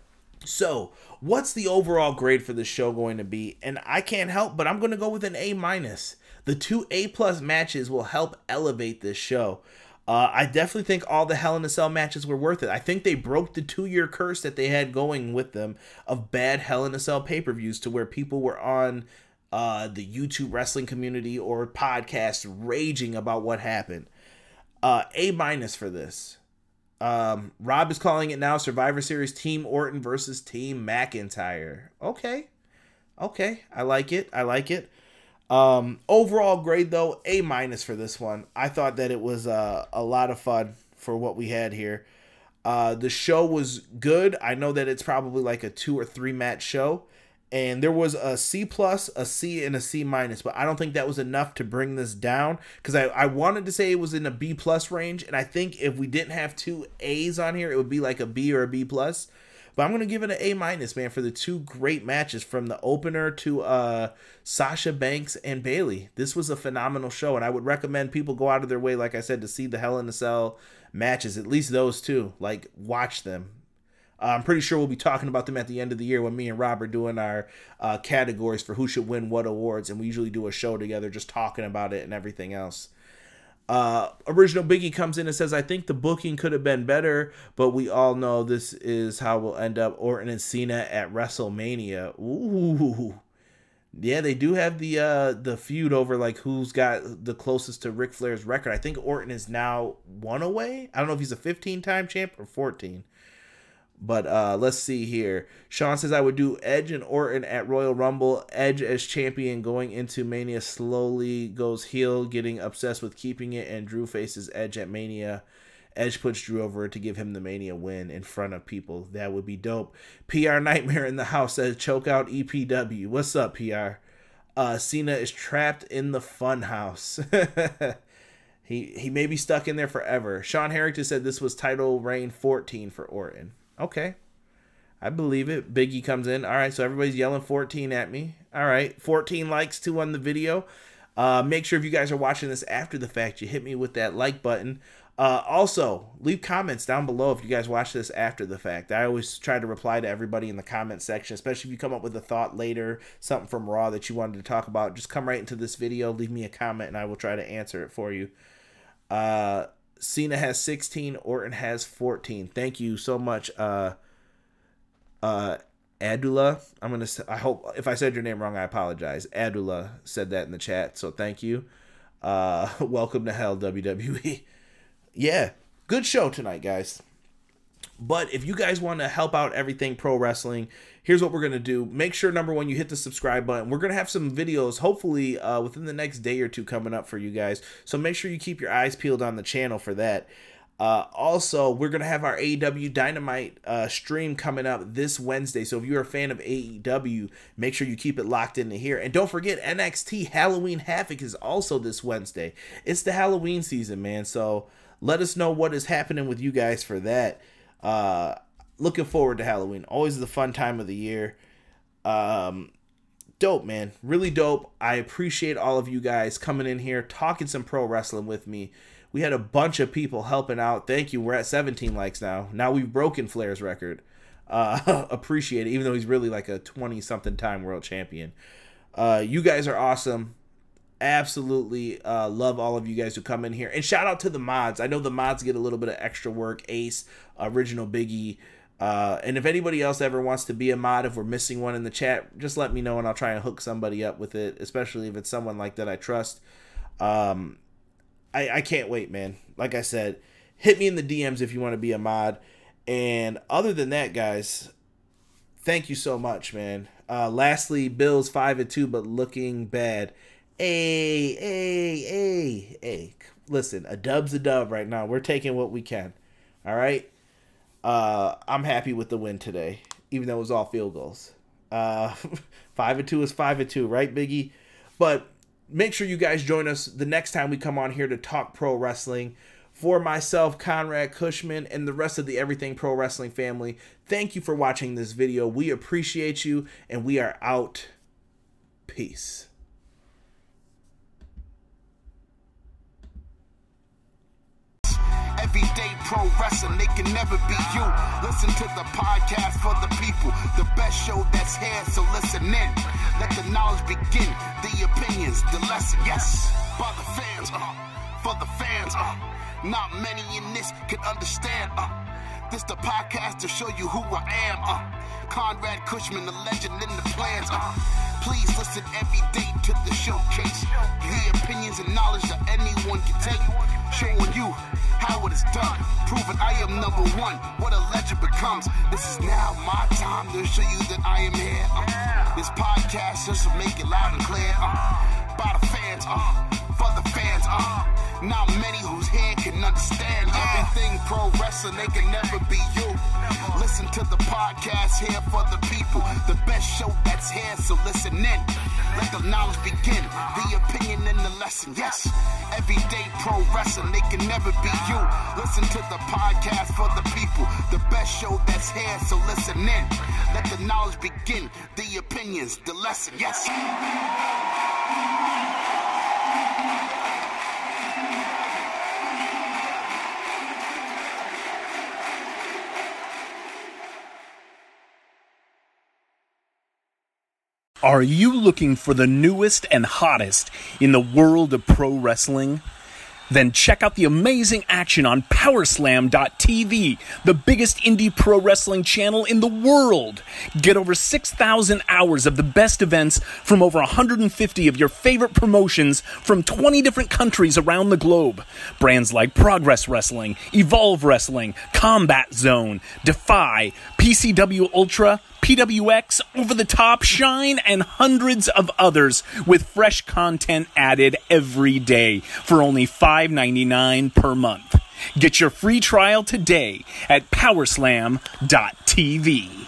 So, what's the overall grade for the show going to be? And I can't help, but I'm going to go with an A minus. The two A plus matches will help elevate this show. Uh, I definitely think all the Hell in a Cell matches were worth it. I think they broke the two-year curse that they had going with them of bad Hell in a Cell pay-per-views to where people were on uh, the YouTube wrestling community or podcasts raging about what happened. Uh, A minus for this. Um, Rob is calling it now Survivor Series Team Orton versus Team McIntyre. Okay. Okay. I like it. I like it. Um, overall grade though, A minus for this one. I thought that it was uh, a lot of fun for what we had here. Uh, the show was good. I know that it's probably like a two or three match show, and there was a C plus, a C, and a C minus, but I don't think that was enough to bring this down because I, I wanted to say it was in a B plus range, and I think if we didn't have two A's on here, it would be like a B or a B plus. But I'm going to give it an A minus, man, for the two great matches from the opener to uh, Sasha Banks and Bayley. This was a phenomenal show, and I would recommend people go out of their way, like I said, to see the Hell in a Cell matches, at least those two. Like, watch them. Uh, I'm pretty sure we'll be talking about them at the end of the year when me and Rob are doing our uh, categories for who should win what awards, and we usually do a show together just talking about it and everything else. Uh, Original Biggie comes in and says, I think the booking could have been better, but we all know this is how we'll end up. Orton and Cena at WrestleMania. Ooh. Yeah, they do have the uh, the feud over like who's got the closest to Ric Flair's record. I think Orton is now one away. I don't know if he's a fifteen-time champ or fourteen. But uh, let's see here. Sean says, I would do Edge and Orton at Royal Rumble. Edge as champion going into Mania slowly goes heel, getting obsessed with keeping it, and Drew faces Edge at Mania. Edge puts Drew over to give him the Mania win in front of people. That would be dope. P R Nightmare in the house says, choke out E P W. What's up, P R? Uh, Cena is trapped in the fun house. he, he may be stuck in there forever. Sean Harrington said this was title reign fourteen for Orton. Okay, I believe it. Biggie comes in. All right, so everybody's yelling fourteen at me. All right, fourteen likes too on the video. Uh, make sure if you guys are watching this after the fact, you hit me with that like button. Uh, also, leave comments down below if you guys watch this after the fact. I always try to reply to everybody in the comment section, especially if you come up with a thought later, something from Raw that you wanted to talk about. Just come right into this video, leave me a comment, and I will try to answer it for you. Uh... Cena has sixteen, Orton has fourteen. Thank you so much, uh, uh, Adula. I'm gonna. I hope if I said your name wrong, I apologize. Adula said that in the chat, so thank you. Uh, welcome to hell, W W E. Yeah, good show tonight, guys. But if you guys want to help out everything pro wrestling, here's what we're going to do. Make sure, number one, you hit the subscribe button. We're going to have some videos, hopefully, uh, within the next day or two coming up for you guys. So make sure you keep your eyes peeled on the channel for that. Uh, also, we're going to have our A E W Dynamite uh, stream coming up this Wednesday. So if you're a fan of A E W, make sure you keep it locked into here. And don't forget, N X T Halloween Havoc is also this Wednesday. It's the Halloween season, man. So let us know what is happening with you guys for that. Uh, looking forward to Halloween. Always the fun time of the year. Um, dope, man. Really dope. I appreciate all of you guys coming in here, talking some pro wrestling with me. We had a bunch of people helping out. Thank you. We're at seventeen likes now. Now we've broken Flair's record. Uh, appreciate it, even though he's really like a twenty-something time world champion. Uh, you guys are awesome. Absolutely uh, love all of you guys who come in here. And shout out to the mods. I know the mods get a little bit of extra work. Ace, Original Biggie. Uh, and if anybody else ever wants to be a mod, if we're missing one in the chat, just let me know and I'll try and hook somebody up with it, especially if it's someone like that I trust. Um, I, I can't wait, man. Like I said, hit me in the D Ms if you want to be a mod. And other than that, guys, thank you so much, man. Uh, lastly, Bills five and two, but looking bad. Hey, hey, hey, hey. Listen, a dub's a dub right now. We're taking what we can. All right? Uh, I'm happy with the win today, even though it was all field goals. Uh, five and two is five and two, right, Biggie? But make sure you guys join us the next time we come on here to talk pro wrestling. For myself, Conrad Cushman, and the rest of the Everything Pro Wrestling family, thank you for watching this video. We appreciate you, and we are out. Peace. Everyday pro wrestling, they can never be you. Listen to the podcast for the people, the best show that's here, so listen in. Let the knowledge begin, the opinions, the lesson, yes. By the fans, uh, for the fans, uh, not many in this can understand, uh. This the podcast to show you who I am, uh. Conrad Cushman, the legend in the plans, uh. Please listen every day to the showcase. The opinions and knowledge that anyone can take. Showing you how it is done. Proving I am number one. What a legend becomes. This is now my time to show you that I am here. Uh, this podcast just to make it loud and clear. Uh, by the fans, uh, for the fans. Uh, not many who's here can understand everything pro wrestling. They can never be you. Listen to the podcast here for the people. The best show that's here, so listen in. Let the knowledge begin, the opinion and the lesson, yes. Everyday pro wrestling, they can never be you. Listen to the podcast for the people. The best show that's here, so listen in. Let the knowledge begin, the opinions, the lesson, yes. Are you looking for the newest and hottest in the world of pro wrestling? Then check out the amazing action on Power Slam dot T V, the biggest indie pro wrestling channel in the world. Get over six thousand hours of the best events from over one hundred fifty of your favorite promotions from twenty different countries around the globe. Brands like Progress Wrestling, Evolve Wrestling, Combat Zone, Defy, P C W Ultra, P W X, Over the Top, Shine, and hundreds of others with fresh content added every day for only five ninety-nine per month. Get your free trial today at Power Slam dot T V.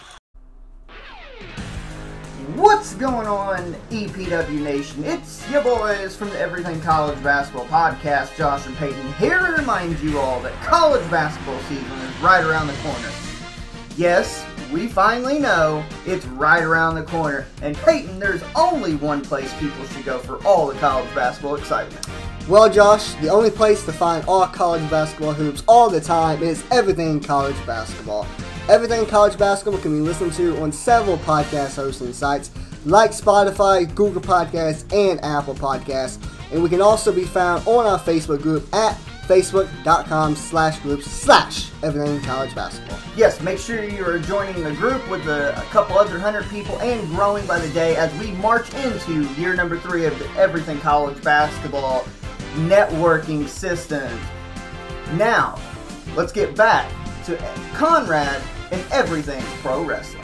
What's going on, E P W Nation? It's your boys from the Everything College Basketball Podcast, Josh and Peyton, here to remind you all that college basketball season is right around the corner. Yes, we finally know it's right around the corner. And Peyton, there's only one place people should go for all the college basketball excitement. Well, Josh, the only place to find all college basketball hoops all the time is Everything College Basketball. Everything College Basketball can be listened to on several podcast hosting sites like Spotify, Google Podcasts, and Apple Podcasts. And we can also be found on our Facebook group at facebook.com slash groups slash Everything College Basketball. Yes, make sure you are joining the group with a, a couple other hundred people and growing by the day as we march into year number three of the Everything College Basketball networking system. Now, let's get back to Conrad and Everything Pro Wrestling.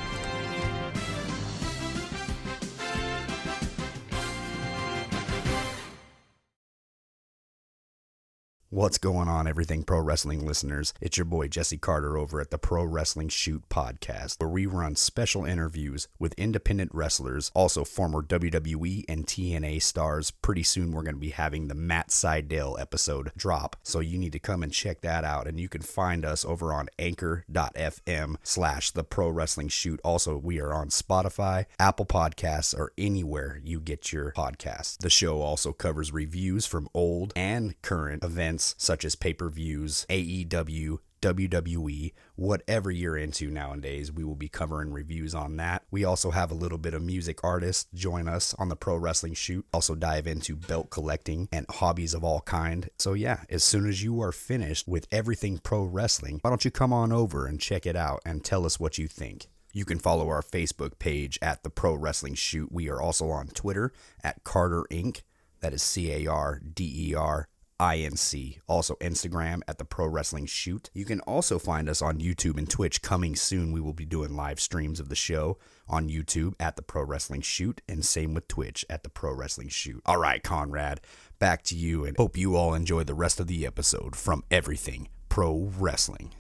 What's going on, Everything Pro Wrestling listeners? It's your boy Jesse Carter over at the Pro Wrestling Shoot podcast, where we run special interviews with independent wrestlers, also former W W E and T N A stars. Pretty soon we're going to be having the Matt Sydal episode drop, so you need to come and check that out. And you can find us over on anchor.fm slash the Pro Wrestling Shoot. Also, we are on Spotify, Apple Podcasts, or anywhere you get your podcasts. The show also covers reviews from old and current events such as pay-per-views, A E W, W W E, whatever you're into nowadays. We will be covering reviews on that. We also have a little bit of music artists join us on the Pro Wrestling Shoot. Also dive into belt collecting and hobbies of all kind. So yeah, as soon as you are finished with Everything Pro Wrestling, why don't you come on over and check it out and tell us what you think. You can follow our Facebook page at the Pro Wrestling Shoot. We are also on Twitter at Carter Incorporated. That is C A R D E R I N C. Also Instagram at the Pro Wrestling Shoot. You can also find us on YouTube and Twitch. Coming soon, we will be doing live streams of the show on YouTube at the Pro Wrestling Shoot, and same with Twitch at the Pro Wrestling Shoot. All right, Conrad, back to you, and hope you all enjoy the rest of the episode from Everything Pro Wrestling.